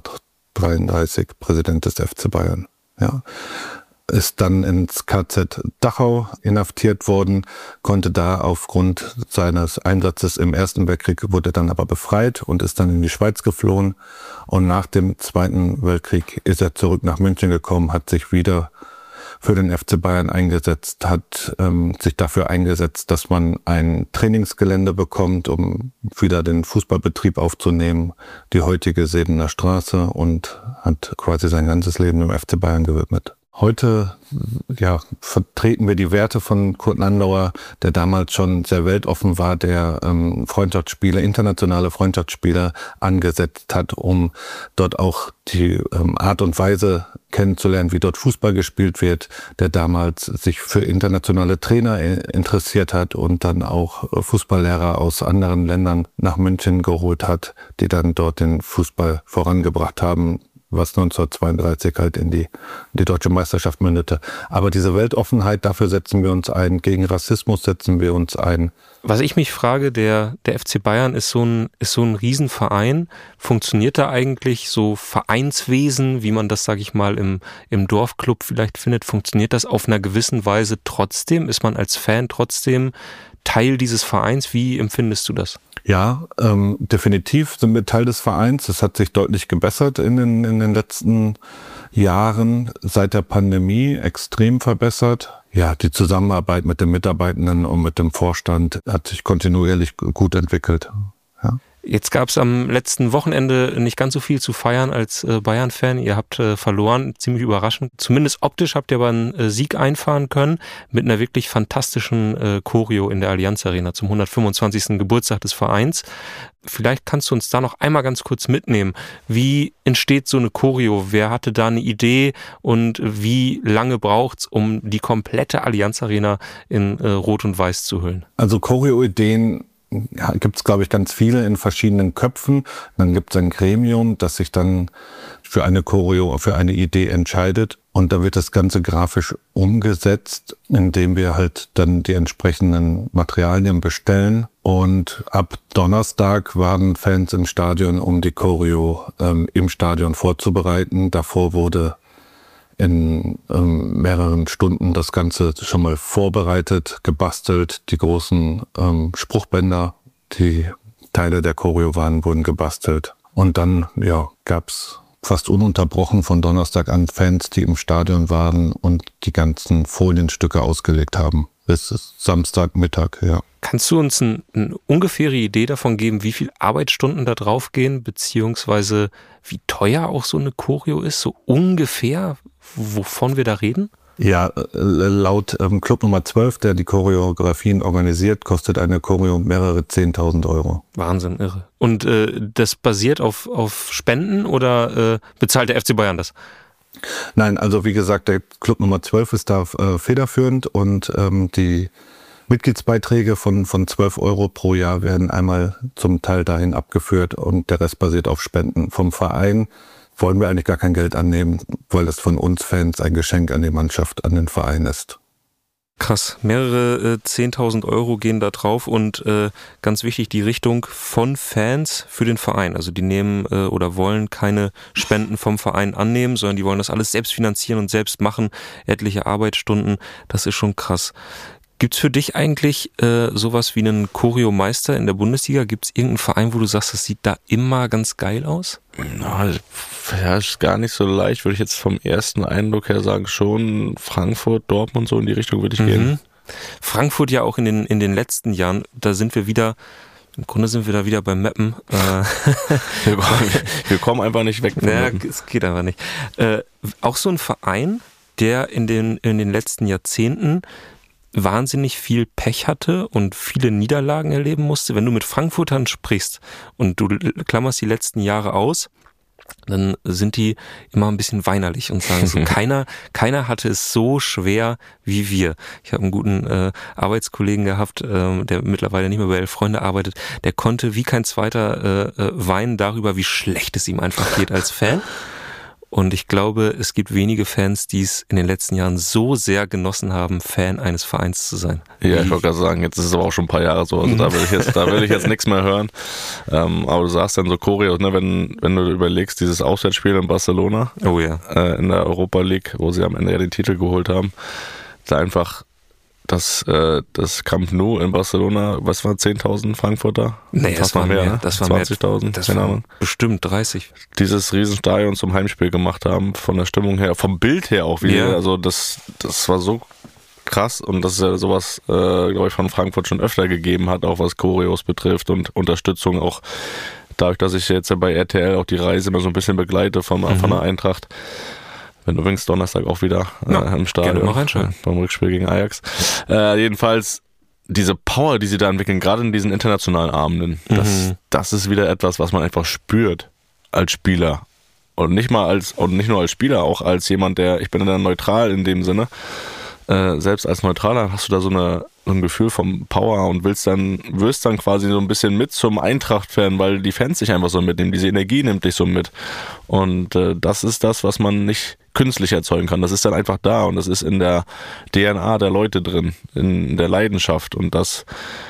[SPEAKER 8] 1933 Präsident des FC Bayern. Ja. Ist dann ins KZ Dachau inhaftiert worden, konnte da aufgrund seines Einsatzes im Ersten Weltkrieg, wurde dann aber befreit und ist dann in die Schweiz geflohen. Und nach dem Zweiten Weltkrieg ist er zurück nach München gekommen, hat sich wieder für den FC Bayern eingesetzt, hat sich dafür eingesetzt, dass man ein Trainingsgelände bekommt, um wieder den Fußballbetrieb aufzunehmen, die heutige Sedener Straße, und hat quasi sein ganzes Leben dem FC Bayern gewidmet. Heute vertreten wir die Werte von Kurt Landauer, der damals schon sehr weltoffen war, der internationale Freundschaftsspiele angesetzt hat, um dort auch die Art und Weise kennenzulernen, wie dort Fußball gespielt wird, der damals sich für internationale Trainer interessiert hat und dann auch Fußballlehrer aus anderen Ländern nach München geholt hat, die dann dort den Fußball vorangebracht haben, was 1932 halt in die deutsche Meisterschaft mündete. Aber diese Weltoffenheit, dafür setzen wir uns ein. Gegen Rassismus setzen wir uns ein.
[SPEAKER 3] Was ich mich frage, der FC Bayern ist so ein Riesenverein. Funktioniert da eigentlich so Vereinswesen, wie man das, sage ich mal, im Dorfclub vielleicht findet? Funktioniert das auf einer gewissen Weise trotzdem? Ist man als Fan trotzdem Teil dieses Vereins? Wie empfindest du das?
[SPEAKER 8] Ja, definitiv sind wir Teil des Vereins. Es hat sich deutlich gebessert in den letzten Jahren, seit der Pandemie extrem verbessert. Ja, die Zusammenarbeit mit den Mitarbeitenden und mit dem Vorstand hat sich kontinuierlich gut entwickelt. Ja.
[SPEAKER 3] Jetzt gab es am letzten Wochenende nicht ganz so viel zu feiern als Bayern-Fan. Ihr habt verloren, ziemlich überraschend. Zumindest optisch habt ihr aber einen Sieg einfahren können mit einer wirklich fantastischen Choreo in der Allianz Arena zum 125. Geburtstag des Vereins. Vielleicht kannst du uns da noch einmal ganz kurz mitnehmen. Wie entsteht so eine Choreo? Wer hatte da eine Idee und wie lange braucht's, um die komplette Allianz Arena in Rot und Weiß zu hüllen?
[SPEAKER 8] Also Choreo-Ideen gibt es, glaube ich, ganz viele in verschiedenen Köpfen. Dann gibt es ein Gremium, das sich dann für eine Choreo, für eine Idee entscheidet. Und da wird das Ganze grafisch umgesetzt, indem wir halt dann die entsprechenden Materialien bestellen. Und ab Donnerstag waren Fans im Stadion, um die Choreo im Stadion vorzubereiten. Davor wurde in mehreren Stunden das Ganze schon mal vorbereitet, gebastelt. Die großen Spruchbänder, die Teile der Choreo wurden gebastelt. Und dann gab's fast ununterbrochen von Donnerstag an Fans, die im Stadion waren und die ganzen Folienstücke ausgelegt haben. Bis Samstagmittag, ja.
[SPEAKER 3] Kannst du uns eine ungefähre Idee davon geben, wie viel Arbeitsstunden da drauf gehen, beziehungsweise wie teuer auch so eine Choreo ist? So ungefähr, wovon wir da reden?
[SPEAKER 8] Ja, laut Club Nummer 12, der die Choreografien organisiert, kostet eine Choreo mehrere 10.000 Euro.
[SPEAKER 3] Wahnsinn, irre. Und das basiert auf Spenden oder bezahlt der FC Bayern das?
[SPEAKER 8] Nein, also wie gesagt, der Club Nummer 12 ist da federführend und die Mitgliedsbeiträge von 12 Euro pro Jahr werden einmal zum Teil dahin abgeführt und der Rest basiert auf Spenden. Vom Verein wollen wir eigentlich gar kein Geld annehmen, weil das von uns Fans ein Geschenk an die Mannschaft, an den Verein ist.
[SPEAKER 3] Krass, mehrere 10.000 Euro gehen da drauf und ganz wichtig, die Richtung von Fans für den Verein. Also die nehmen oder wollen keine Spenden vom Verein annehmen, sondern die wollen das alles selbst finanzieren und selbst machen, etliche Arbeitsstunden, das ist schon krass. Gibt's für dich eigentlich sowas wie einen Choreomeister in der Bundesliga? Gibt's irgendeinen Verein, wo du sagst, das sieht da immer ganz geil aus?
[SPEAKER 1] Na, ja, ist gar nicht so leicht, würde ich jetzt vom ersten Eindruck her sagen, schon Frankfurt, Dortmund, so in die Richtung würde ich gehen.
[SPEAKER 3] Frankfurt ja auch in den letzten Jahren, da sind wir wieder, im Grunde sind wir da wieder beim Mappen.
[SPEAKER 1] Wir kommen einfach nicht weg von
[SPEAKER 3] Mappen. Ja, es geht einfach nicht. Auch so ein Verein, der in den letzten Jahrzehnten wahnsinnig viel Pech hatte und viele Niederlagen erleben musste. Wenn du mit Frankfurtern sprichst und du klammerst die letzten Jahre aus, dann sind die immer ein bisschen weinerlich und sagen so, keiner hatte es so schwer wie wir. Ich habe einen guten Arbeitskollegen gehabt, der mittlerweile nicht mehr bei 11 Freunde arbeitet, der konnte wie kein zweiter weinen darüber, wie schlecht es ihm einfach geht als Fan. Und ich glaube, es gibt wenige Fans, die es in den letzten Jahren so sehr genossen haben, Fan eines Vereins zu sein.
[SPEAKER 1] Ja, ich wollte gerade sagen, jetzt ist es aber auch schon ein paar Jahre so, also da will ich jetzt nichts mehr hören. Aber du sagst dann so Choreo, ne, wenn du überlegst, dieses Auswärtsspiel in Barcelona,
[SPEAKER 3] oh ja,
[SPEAKER 1] in der Europa League, wo sie am Ende ja den Titel geholt haben, da einfach das Camp Nou in Barcelona, was war 10.000 Frankfurter?
[SPEAKER 3] Nee, das war mehr, ne? Das war
[SPEAKER 1] 20.000,
[SPEAKER 3] das war bestimmt 30.
[SPEAKER 1] Dieses Riesenstadion zum Heimspiel gemacht haben, von der Stimmung her, vom Bild her auch wieder, also das war so krass und das ist ja sowas, glaube ich, von Frankfurt schon öfter gegeben hat, auch was Choreos betrifft und Unterstützung auch dadurch, dass ich jetzt ja bei RTL auch die Reise immer so ein bisschen begleite von der Eintracht. Wenn übrigens Donnerstag auch wieder im Stadion.
[SPEAKER 3] Gerne mal reinschauen.
[SPEAKER 1] Beim Rückspiel gegen Ajax. Jedenfalls diese Power, die sie da entwickeln, gerade in diesen internationalen Abenden, das ist wieder etwas, was man einfach spürt als Spieler. Und nicht nur als Spieler, auch als jemand, ich bin dann neutral in dem Sinne. Selbst als Neutraler hast du da so ein Gefühl vom Power und wirst dann quasi so ein bisschen mit zum Eintracht-Fan, weil die Fans dich einfach so mitnehmen, diese Energie nimmt dich so mit. Und das ist das, was man nicht künstlich erzeugen kann. Das ist dann einfach da und das ist in der DNA der Leute drin, in der Leidenschaft. Und das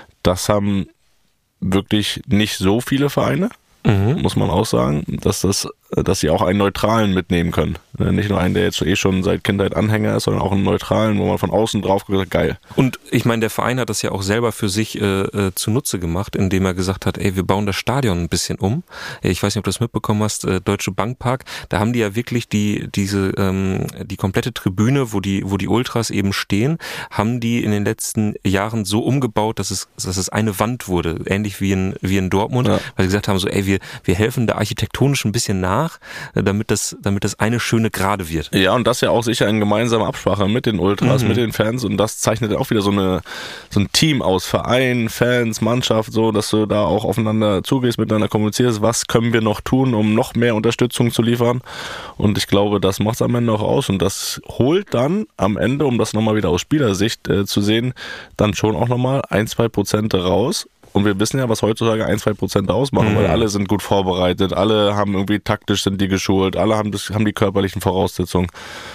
[SPEAKER 1] haben wirklich nicht so viele Vereine, muss man auch sagen, dass sie auch einen Neutralen mitnehmen können. Nicht nur einen, der jetzt schon seit Kindheit Anhänger ist, sondern auch einen Neutralen, wo man von außen drauf gesagt, geil.
[SPEAKER 3] Und ich meine, der Verein hat das ja auch selber für sich zunutze gemacht, indem er gesagt hat, ey, wir bauen das Stadion ein bisschen um. Ich weiß nicht, ob du das mitbekommen hast, Deutsche Bankpark, da haben die ja wirklich die komplette Tribüne, wo die Ultras eben stehen, haben die in den letzten Jahren so umgebaut, dass es eine Wand wurde, ähnlich wie in Dortmund, weil sie gesagt haben, so, ey, wir helfen da architektonisch ein bisschen nach, damit das eine schöne Gerade wird.
[SPEAKER 1] Ja, und das ja auch sicher in gemeinsamer Absprache mit den Ultras, mit den Fans, und das zeichnet auch wieder so ein Team aus, Verein, Fans, Mannschaft, so, dass du da auch aufeinander zugehst, miteinander kommunizierst, was können wir noch tun, um noch mehr Unterstützung zu liefern, und ich glaube, das macht es am Ende auch aus, und das holt dann am Ende, um das nochmal wieder aus Spielersicht zu sehen, dann schon auch nochmal 1-2% raus. Und wir wissen ja, was heutzutage 1-2% ausmachen, weil alle sind gut vorbereitet, alle haben irgendwie taktisch sind die geschult, alle haben die körperlichen Voraussetzungen.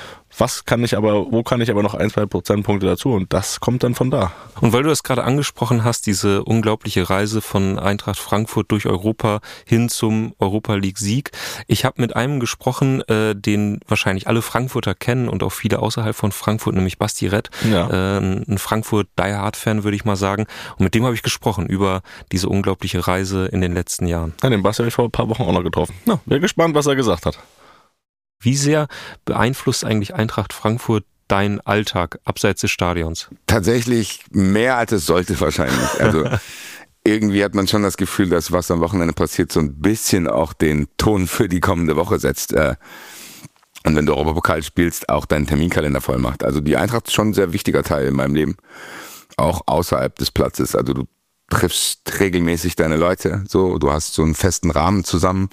[SPEAKER 1] Wo kann ich aber noch 1-2 Prozentpunkte dazu? Und das kommt dann von da.
[SPEAKER 3] Und weil du das gerade angesprochen hast, diese unglaubliche Reise von Eintracht Frankfurt durch Europa hin zum Europa-League-Sieg. Ich habe mit einem gesprochen, den wahrscheinlich alle Frankfurter kennen und auch viele außerhalb von Frankfurt, nämlich Basti Rett. Ja. Ein Frankfurt-Die-Hard-Fan, würde ich mal sagen. Und mit dem habe ich gesprochen über diese unglaubliche Reise in den letzten Jahren.
[SPEAKER 1] Ja, den Basti habe ich vor ein paar Wochen auch noch getroffen. Ja, bin gespannt, was er gesagt hat.
[SPEAKER 3] Wie sehr beeinflusst eigentlich Eintracht Frankfurt deinen Alltag abseits des Stadions?
[SPEAKER 9] Tatsächlich mehr, als es sollte wahrscheinlich. Also irgendwie hat man schon das Gefühl, dass was am Wochenende passiert, so ein bisschen auch den Ton für die kommende Woche setzt. Und wenn du Europapokal spielst, auch deinen Terminkalender voll macht. Also die Eintracht ist schon ein sehr wichtiger Teil in meinem Leben. Auch außerhalb des Platzes. Also du triffst regelmäßig deine Leute. So, du hast so einen festen Rahmen zusammen.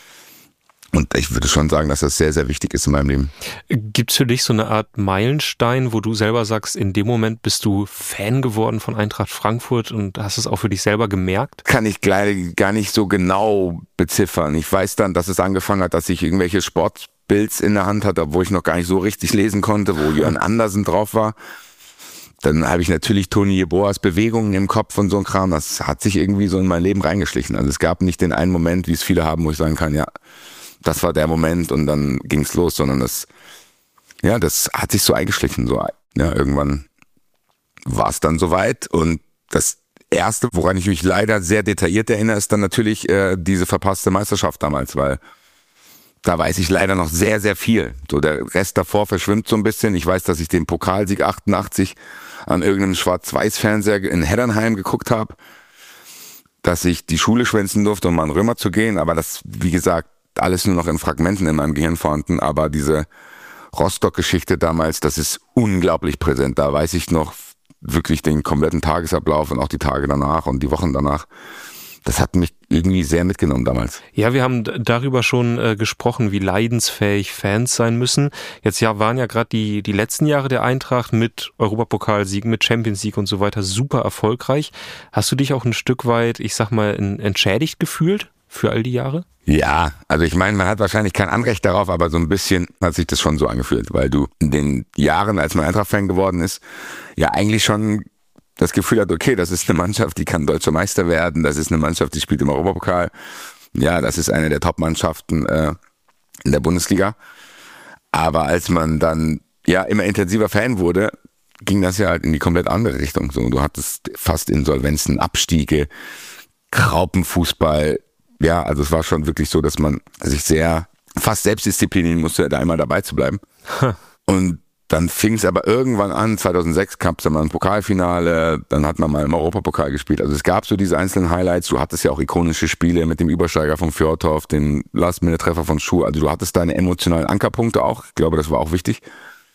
[SPEAKER 9] Und ich würde schon sagen, dass das sehr, sehr wichtig ist in meinem Leben.
[SPEAKER 3] Gibt's für dich so eine Art Meilenstein, wo du selber sagst, in dem Moment bist du Fan geworden von Eintracht Frankfurt und hast es auch für dich selber gemerkt?
[SPEAKER 9] Kann ich gar nicht so genau beziffern. Ich weiß dann, dass es angefangen hat, dass ich irgendwelche Sportbilds in der Hand hatte, wo ich noch gar nicht so richtig lesen konnte, wo Jörn Andersen drauf war. Dann habe ich natürlich Toni Jeboas Bewegungen im Kopf und so ein Kram. Das hat sich irgendwie so in mein Leben reingeschlichen. Also es gab nicht den einen Moment, wie es viele haben, wo ich sagen kann, ja, das war der Moment und dann ging's los, sondern das hat sich so eingeschlichen, so, ja, irgendwann war es dann soweit. Und das Erste, woran ich mich leider sehr detailliert erinnere, ist dann natürlich diese verpasste Meisterschaft damals, weil da weiß ich leider noch sehr, sehr viel. So, der Rest davor verschwimmt so ein bisschen. Ich weiß, dass ich den Pokalsieg 88 an irgendeinem Schwarz-Weiß-Fernseher in Heddernheim geguckt habe, dass ich die Schule schwänzen durfte, um mal in Römer zu gehen, aber das, wie gesagt, alles nur noch in Fragmenten in meinem Gehirn vorhanden, aber diese Rostock-Geschichte damals, das ist unglaublich präsent. Da weiß ich noch wirklich den kompletten Tagesablauf und auch die Tage danach und die Wochen danach. Das hat mich irgendwie sehr mitgenommen damals.
[SPEAKER 3] Ja, wir haben darüber schon gesprochen, wie leidensfähig Fans sein müssen. Jetzt waren ja gerade die letzten Jahre der Eintracht mit Europapokalsieg, mit Champions League und so weiter super erfolgreich. Hast du dich auch ein Stück weit, ich sag mal, entschädigt gefühlt für all die Jahre?
[SPEAKER 9] Ja, also ich meine, man hat wahrscheinlich kein Anrecht darauf, aber so ein bisschen hat sich das schon so angefühlt, weil du in den Jahren, als man Eintracht-Fan geworden ist, ja eigentlich schon das Gefühl hat, okay, das ist eine Mannschaft, die kann deutscher Meister werden, das ist eine Mannschaft, die spielt im Europapokal, ja, das ist eine der Top-Mannschaften in der Bundesliga. Aber als man dann ja immer intensiver Fan wurde, ging das ja halt in die komplett andere Richtung. So, du hattest fast Insolvenzen, Abstiege, Graupenfußball. Ja, also es war schon wirklich so, dass man sich sehr fast selbst disziplinieren musste, da einmal dabei zu bleiben. Und dann fing es aber irgendwann an, 2006 gab es dann mal ein Pokalfinale, dann hat man mal im Europapokal gespielt. Also es gab so diese einzelnen Highlights, du hattest ja auch ikonische Spiele mit dem Übersteiger von Fjordhoff, den Last-Minute-Treffer von Schuh, also du hattest deine emotionalen Ankerpunkte auch, ich glaube, das war auch wichtig.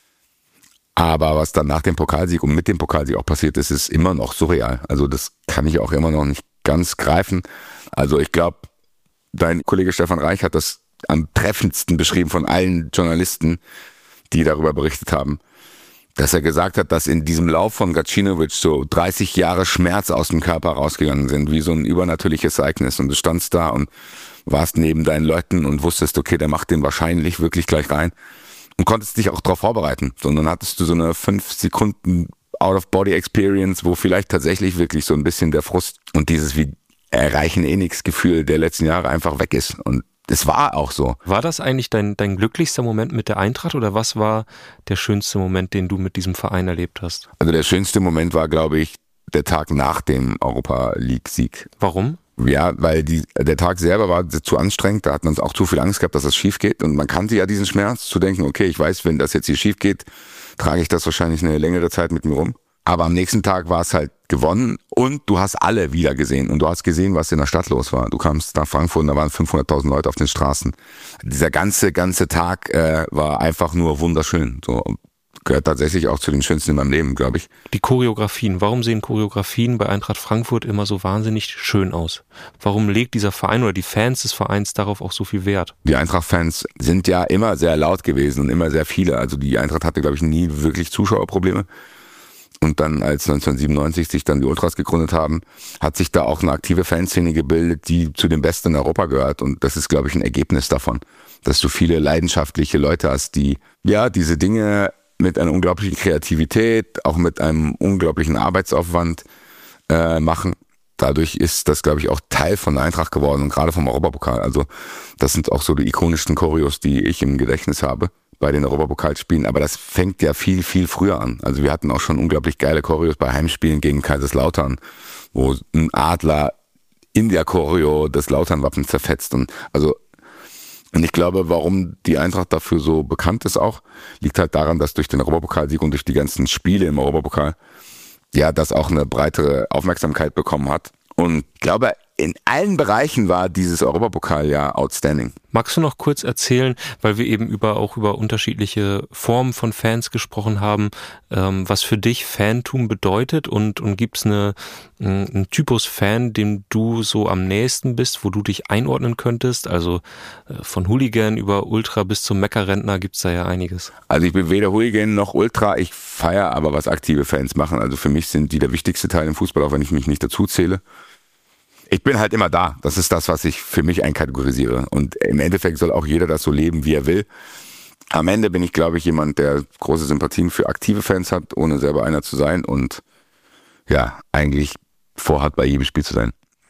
[SPEAKER 9] Aber was dann nach dem Pokalsieg und mit dem Pokalsieg auch passiert ist, ist immer noch surreal. Also das kann ich auch immer noch nicht ganz greifen. Also ich glaube, dein Kollege Stefan Reich hat das am treffendsten beschrieben von allen Journalisten, die darüber berichtet haben, dass er gesagt hat, dass in diesem Lauf von Gacinovic so 30 Jahre Schmerz aus dem Körper rausgegangen sind, wie so ein übernatürliches Ereignis. Und du standst da und warst neben deinen Leuten und wusstest, okay, der macht den wahrscheinlich wirklich gleich rein und konntest dich auch darauf vorbereiten. Sondern hattest du so eine 5 Sekunden Out-of-Body-Experience, wo vielleicht tatsächlich wirklich so ein bisschen der Frust und dieses wie erreichen eh nix Gefühl der letzten Jahre einfach weg ist. Und es war auch so.
[SPEAKER 3] War das eigentlich dein glücklichster Moment mit der Eintracht oder was war der schönste Moment, den du mit diesem Verein erlebt hast?
[SPEAKER 9] Also der schönste Moment war, glaube ich, der Tag nach dem Europa-League-Sieg.
[SPEAKER 3] Warum?
[SPEAKER 9] Ja, weil der Tag selber war zu anstrengend, da hat man auch zu viel Angst gehabt, dass das schief geht und man kannte ja diesen Schmerz, zu denken, okay, ich weiß, wenn das jetzt hier schief geht, trage ich das wahrscheinlich eine längere Zeit mit mir rum. Aber am nächsten Tag war es halt gewonnen und du hast alle wieder gesehen und du hast gesehen, was in der Stadt los war. Du kamst nach Frankfurt und da waren 500.000 Leute auf den Straßen. Dieser ganze Tag war einfach nur wunderschön. So gehört tatsächlich auch zu den schönsten in meinem Leben, glaube ich.
[SPEAKER 3] Die Choreografien. Warum sehen Choreografien bei Eintracht Frankfurt immer so wahnsinnig schön aus? Warum legt dieser Verein oder die Fans des Vereins darauf auch so viel Wert?
[SPEAKER 9] Die Eintracht-Fans sind ja immer sehr laut gewesen und immer sehr viele. Also die Eintracht hatte, glaube ich, nie wirklich Zuschauerprobleme. Und dann, als 1997 sich dann die Ultras gegründet haben, hat sich da auch eine aktive Fanszene gebildet, die zu den Besten in Europa gehört. Und das ist, glaube ich, ein Ergebnis davon, dass du viele leidenschaftliche Leute hast, die ja diese Dinge mit einer unglaublichen Kreativität, auch mit einem unglaublichen Arbeitsaufwand machen. Dadurch ist das, glaube ich, auch Teil von der Eintracht geworden und gerade vom Europapokal. Also das sind auch so die ikonischsten Choreos, die ich im Gedächtnis habe bei den Europapokalspielen, aber das fängt ja viel, viel früher an. Also wir hatten auch schon unglaublich geile Choreos bei Heimspielen gegen Kaiserslautern, wo ein Adler in der Choreo das Lauternwappen zerfetzt. Und ich glaube, warum die Eintracht dafür so bekannt ist auch, liegt halt daran, dass durch den Europapokalsieg und durch die ganzen Spiele im Europapokal ja das auch eine breitere Aufmerksamkeit bekommen hat. Und ich glaube, in allen Bereichen war dieses Europapokal ja outstanding.
[SPEAKER 3] Magst du noch kurz erzählen, weil wir eben auch über unterschiedliche Formen von Fans gesprochen haben, was für dich Fantum bedeutet und gibt es einen Typus Fan, dem du so am nächsten bist, wo du dich einordnen könntest? Also von Hooligan über Ultra bis zum Meckerrentner gibt es da ja einiges.
[SPEAKER 9] Also ich bin weder Hooligan noch Ultra, ich feiere aber, was aktive Fans machen. Also für mich sind die der wichtigste Teil im Fußball, auch wenn ich mich nicht dazu zähle. Ich bin halt immer da. Das ist das, was ich für mich einkategorisiere. Und im Endeffekt soll auch jeder das so leben, wie er will. Am Ende bin ich, glaube ich, jemand, der große Sympathien für aktive Fans hat, ohne selber einer zu sein und ja, eigentlich vorhat, bei jedem Spiel zu sein.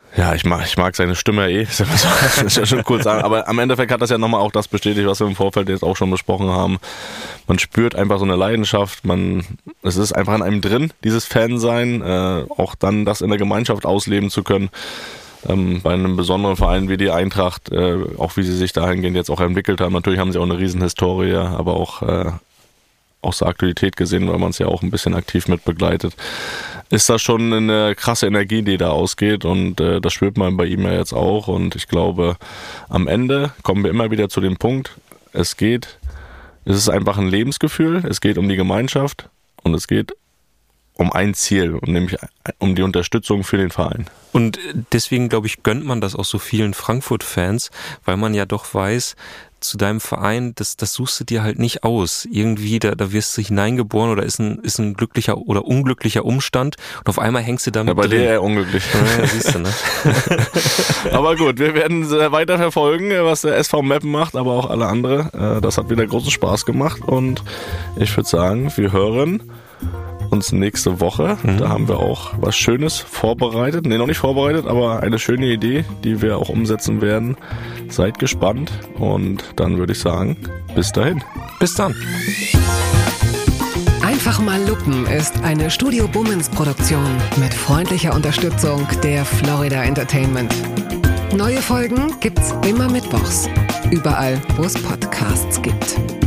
[SPEAKER 1] Ja, ich mag seine Stimme das ist ja schon cool sagen. Aber am Endeffekt hat das ja nochmal auch das bestätigt, was wir im Vorfeld jetzt auch schon besprochen haben. Man spürt einfach so eine Leidenschaft, es ist einfach in einem drin, dieses Fansein, auch dann das in der Gemeinschaft ausleben zu können. Bei einem besonderen Verein wie die Eintracht, auch wie sie sich dahingehend jetzt auch entwickelt haben. Natürlich haben sie auch eine Riesenhistorie, aber auch aus der Aktualität gesehen, weil man es ja auch ein bisschen aktiv mit begleitet, ist das schon eine krasse Energie, die da ausgeht, und das spürt man bei ihm ja jetzt auch, und ich glaube, am Ende kommen wir immer wieder zu dem Punkt, es ist einfach ein Lebensgefühl, es geht um die Gemeinschaft und es geht um ein Ziel, nämlich um die Unterstützung für den Verein.
[SPEAKER 3] Und deswegen, glaube ich, gönnt man das auch so vielen Frankfurt-Fans, weil man ja doch weiß, zu deinem Verein, das suchst du dir halt nicht aus. Irgendwie, da wirst du hineingeboren oder ist ein glücklicher oder unglücklicher Umstand und auf einmal hängst du damit
[SPEAKER 1] drin. Ja, bei dir eher unglücklich.
[SPEAKER 3] Ja, siehst du, ne?
[SPEAKER 1] Aber gut, wir werden weiter verfolgen, was der SV Meppen macht, aber auch alle andere. Das hat wieder großen Spaß gemacht, und ich würde sagen, wir hören uns nächste Woche. Da haben wir auch was Schönes vorbereitet. Ne, noch nicht vorbereitet, aber eine schöne Idee, die wir auch umsetzen werden. Seid gespannt, und dann würde ich sagen, bis dahin.
[SPEAKER 3] Bis dann.
[SPEAKER 10] Einfach mal lupen ist eine Studio Bummens Produktion mit freundlicher Unterstützung der Florida Entertainment. Neue Folgen gibt's immer mittwochs. Überall, wo es Podcasts gibt.